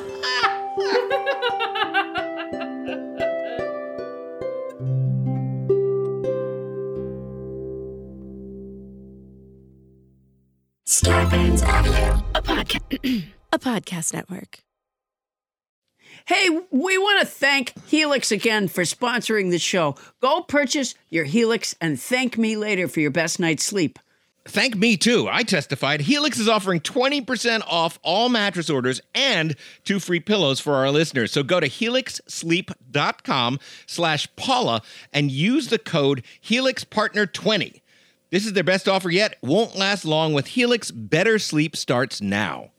Starburns Audio, a podcast network. Hey, we want to thank Helix again for sponsoring the show. Go purchase your Helix and thank me later for your best night's sleep. Thank me, too. I testified. Helix is offering 20% off all mattress orders and 2 free pillows for our listeners. So go to helixsleep.com/Paula and use the code HelixPartner20. This is their best offer yet. Won't last long with Helix. Better sleep starts now.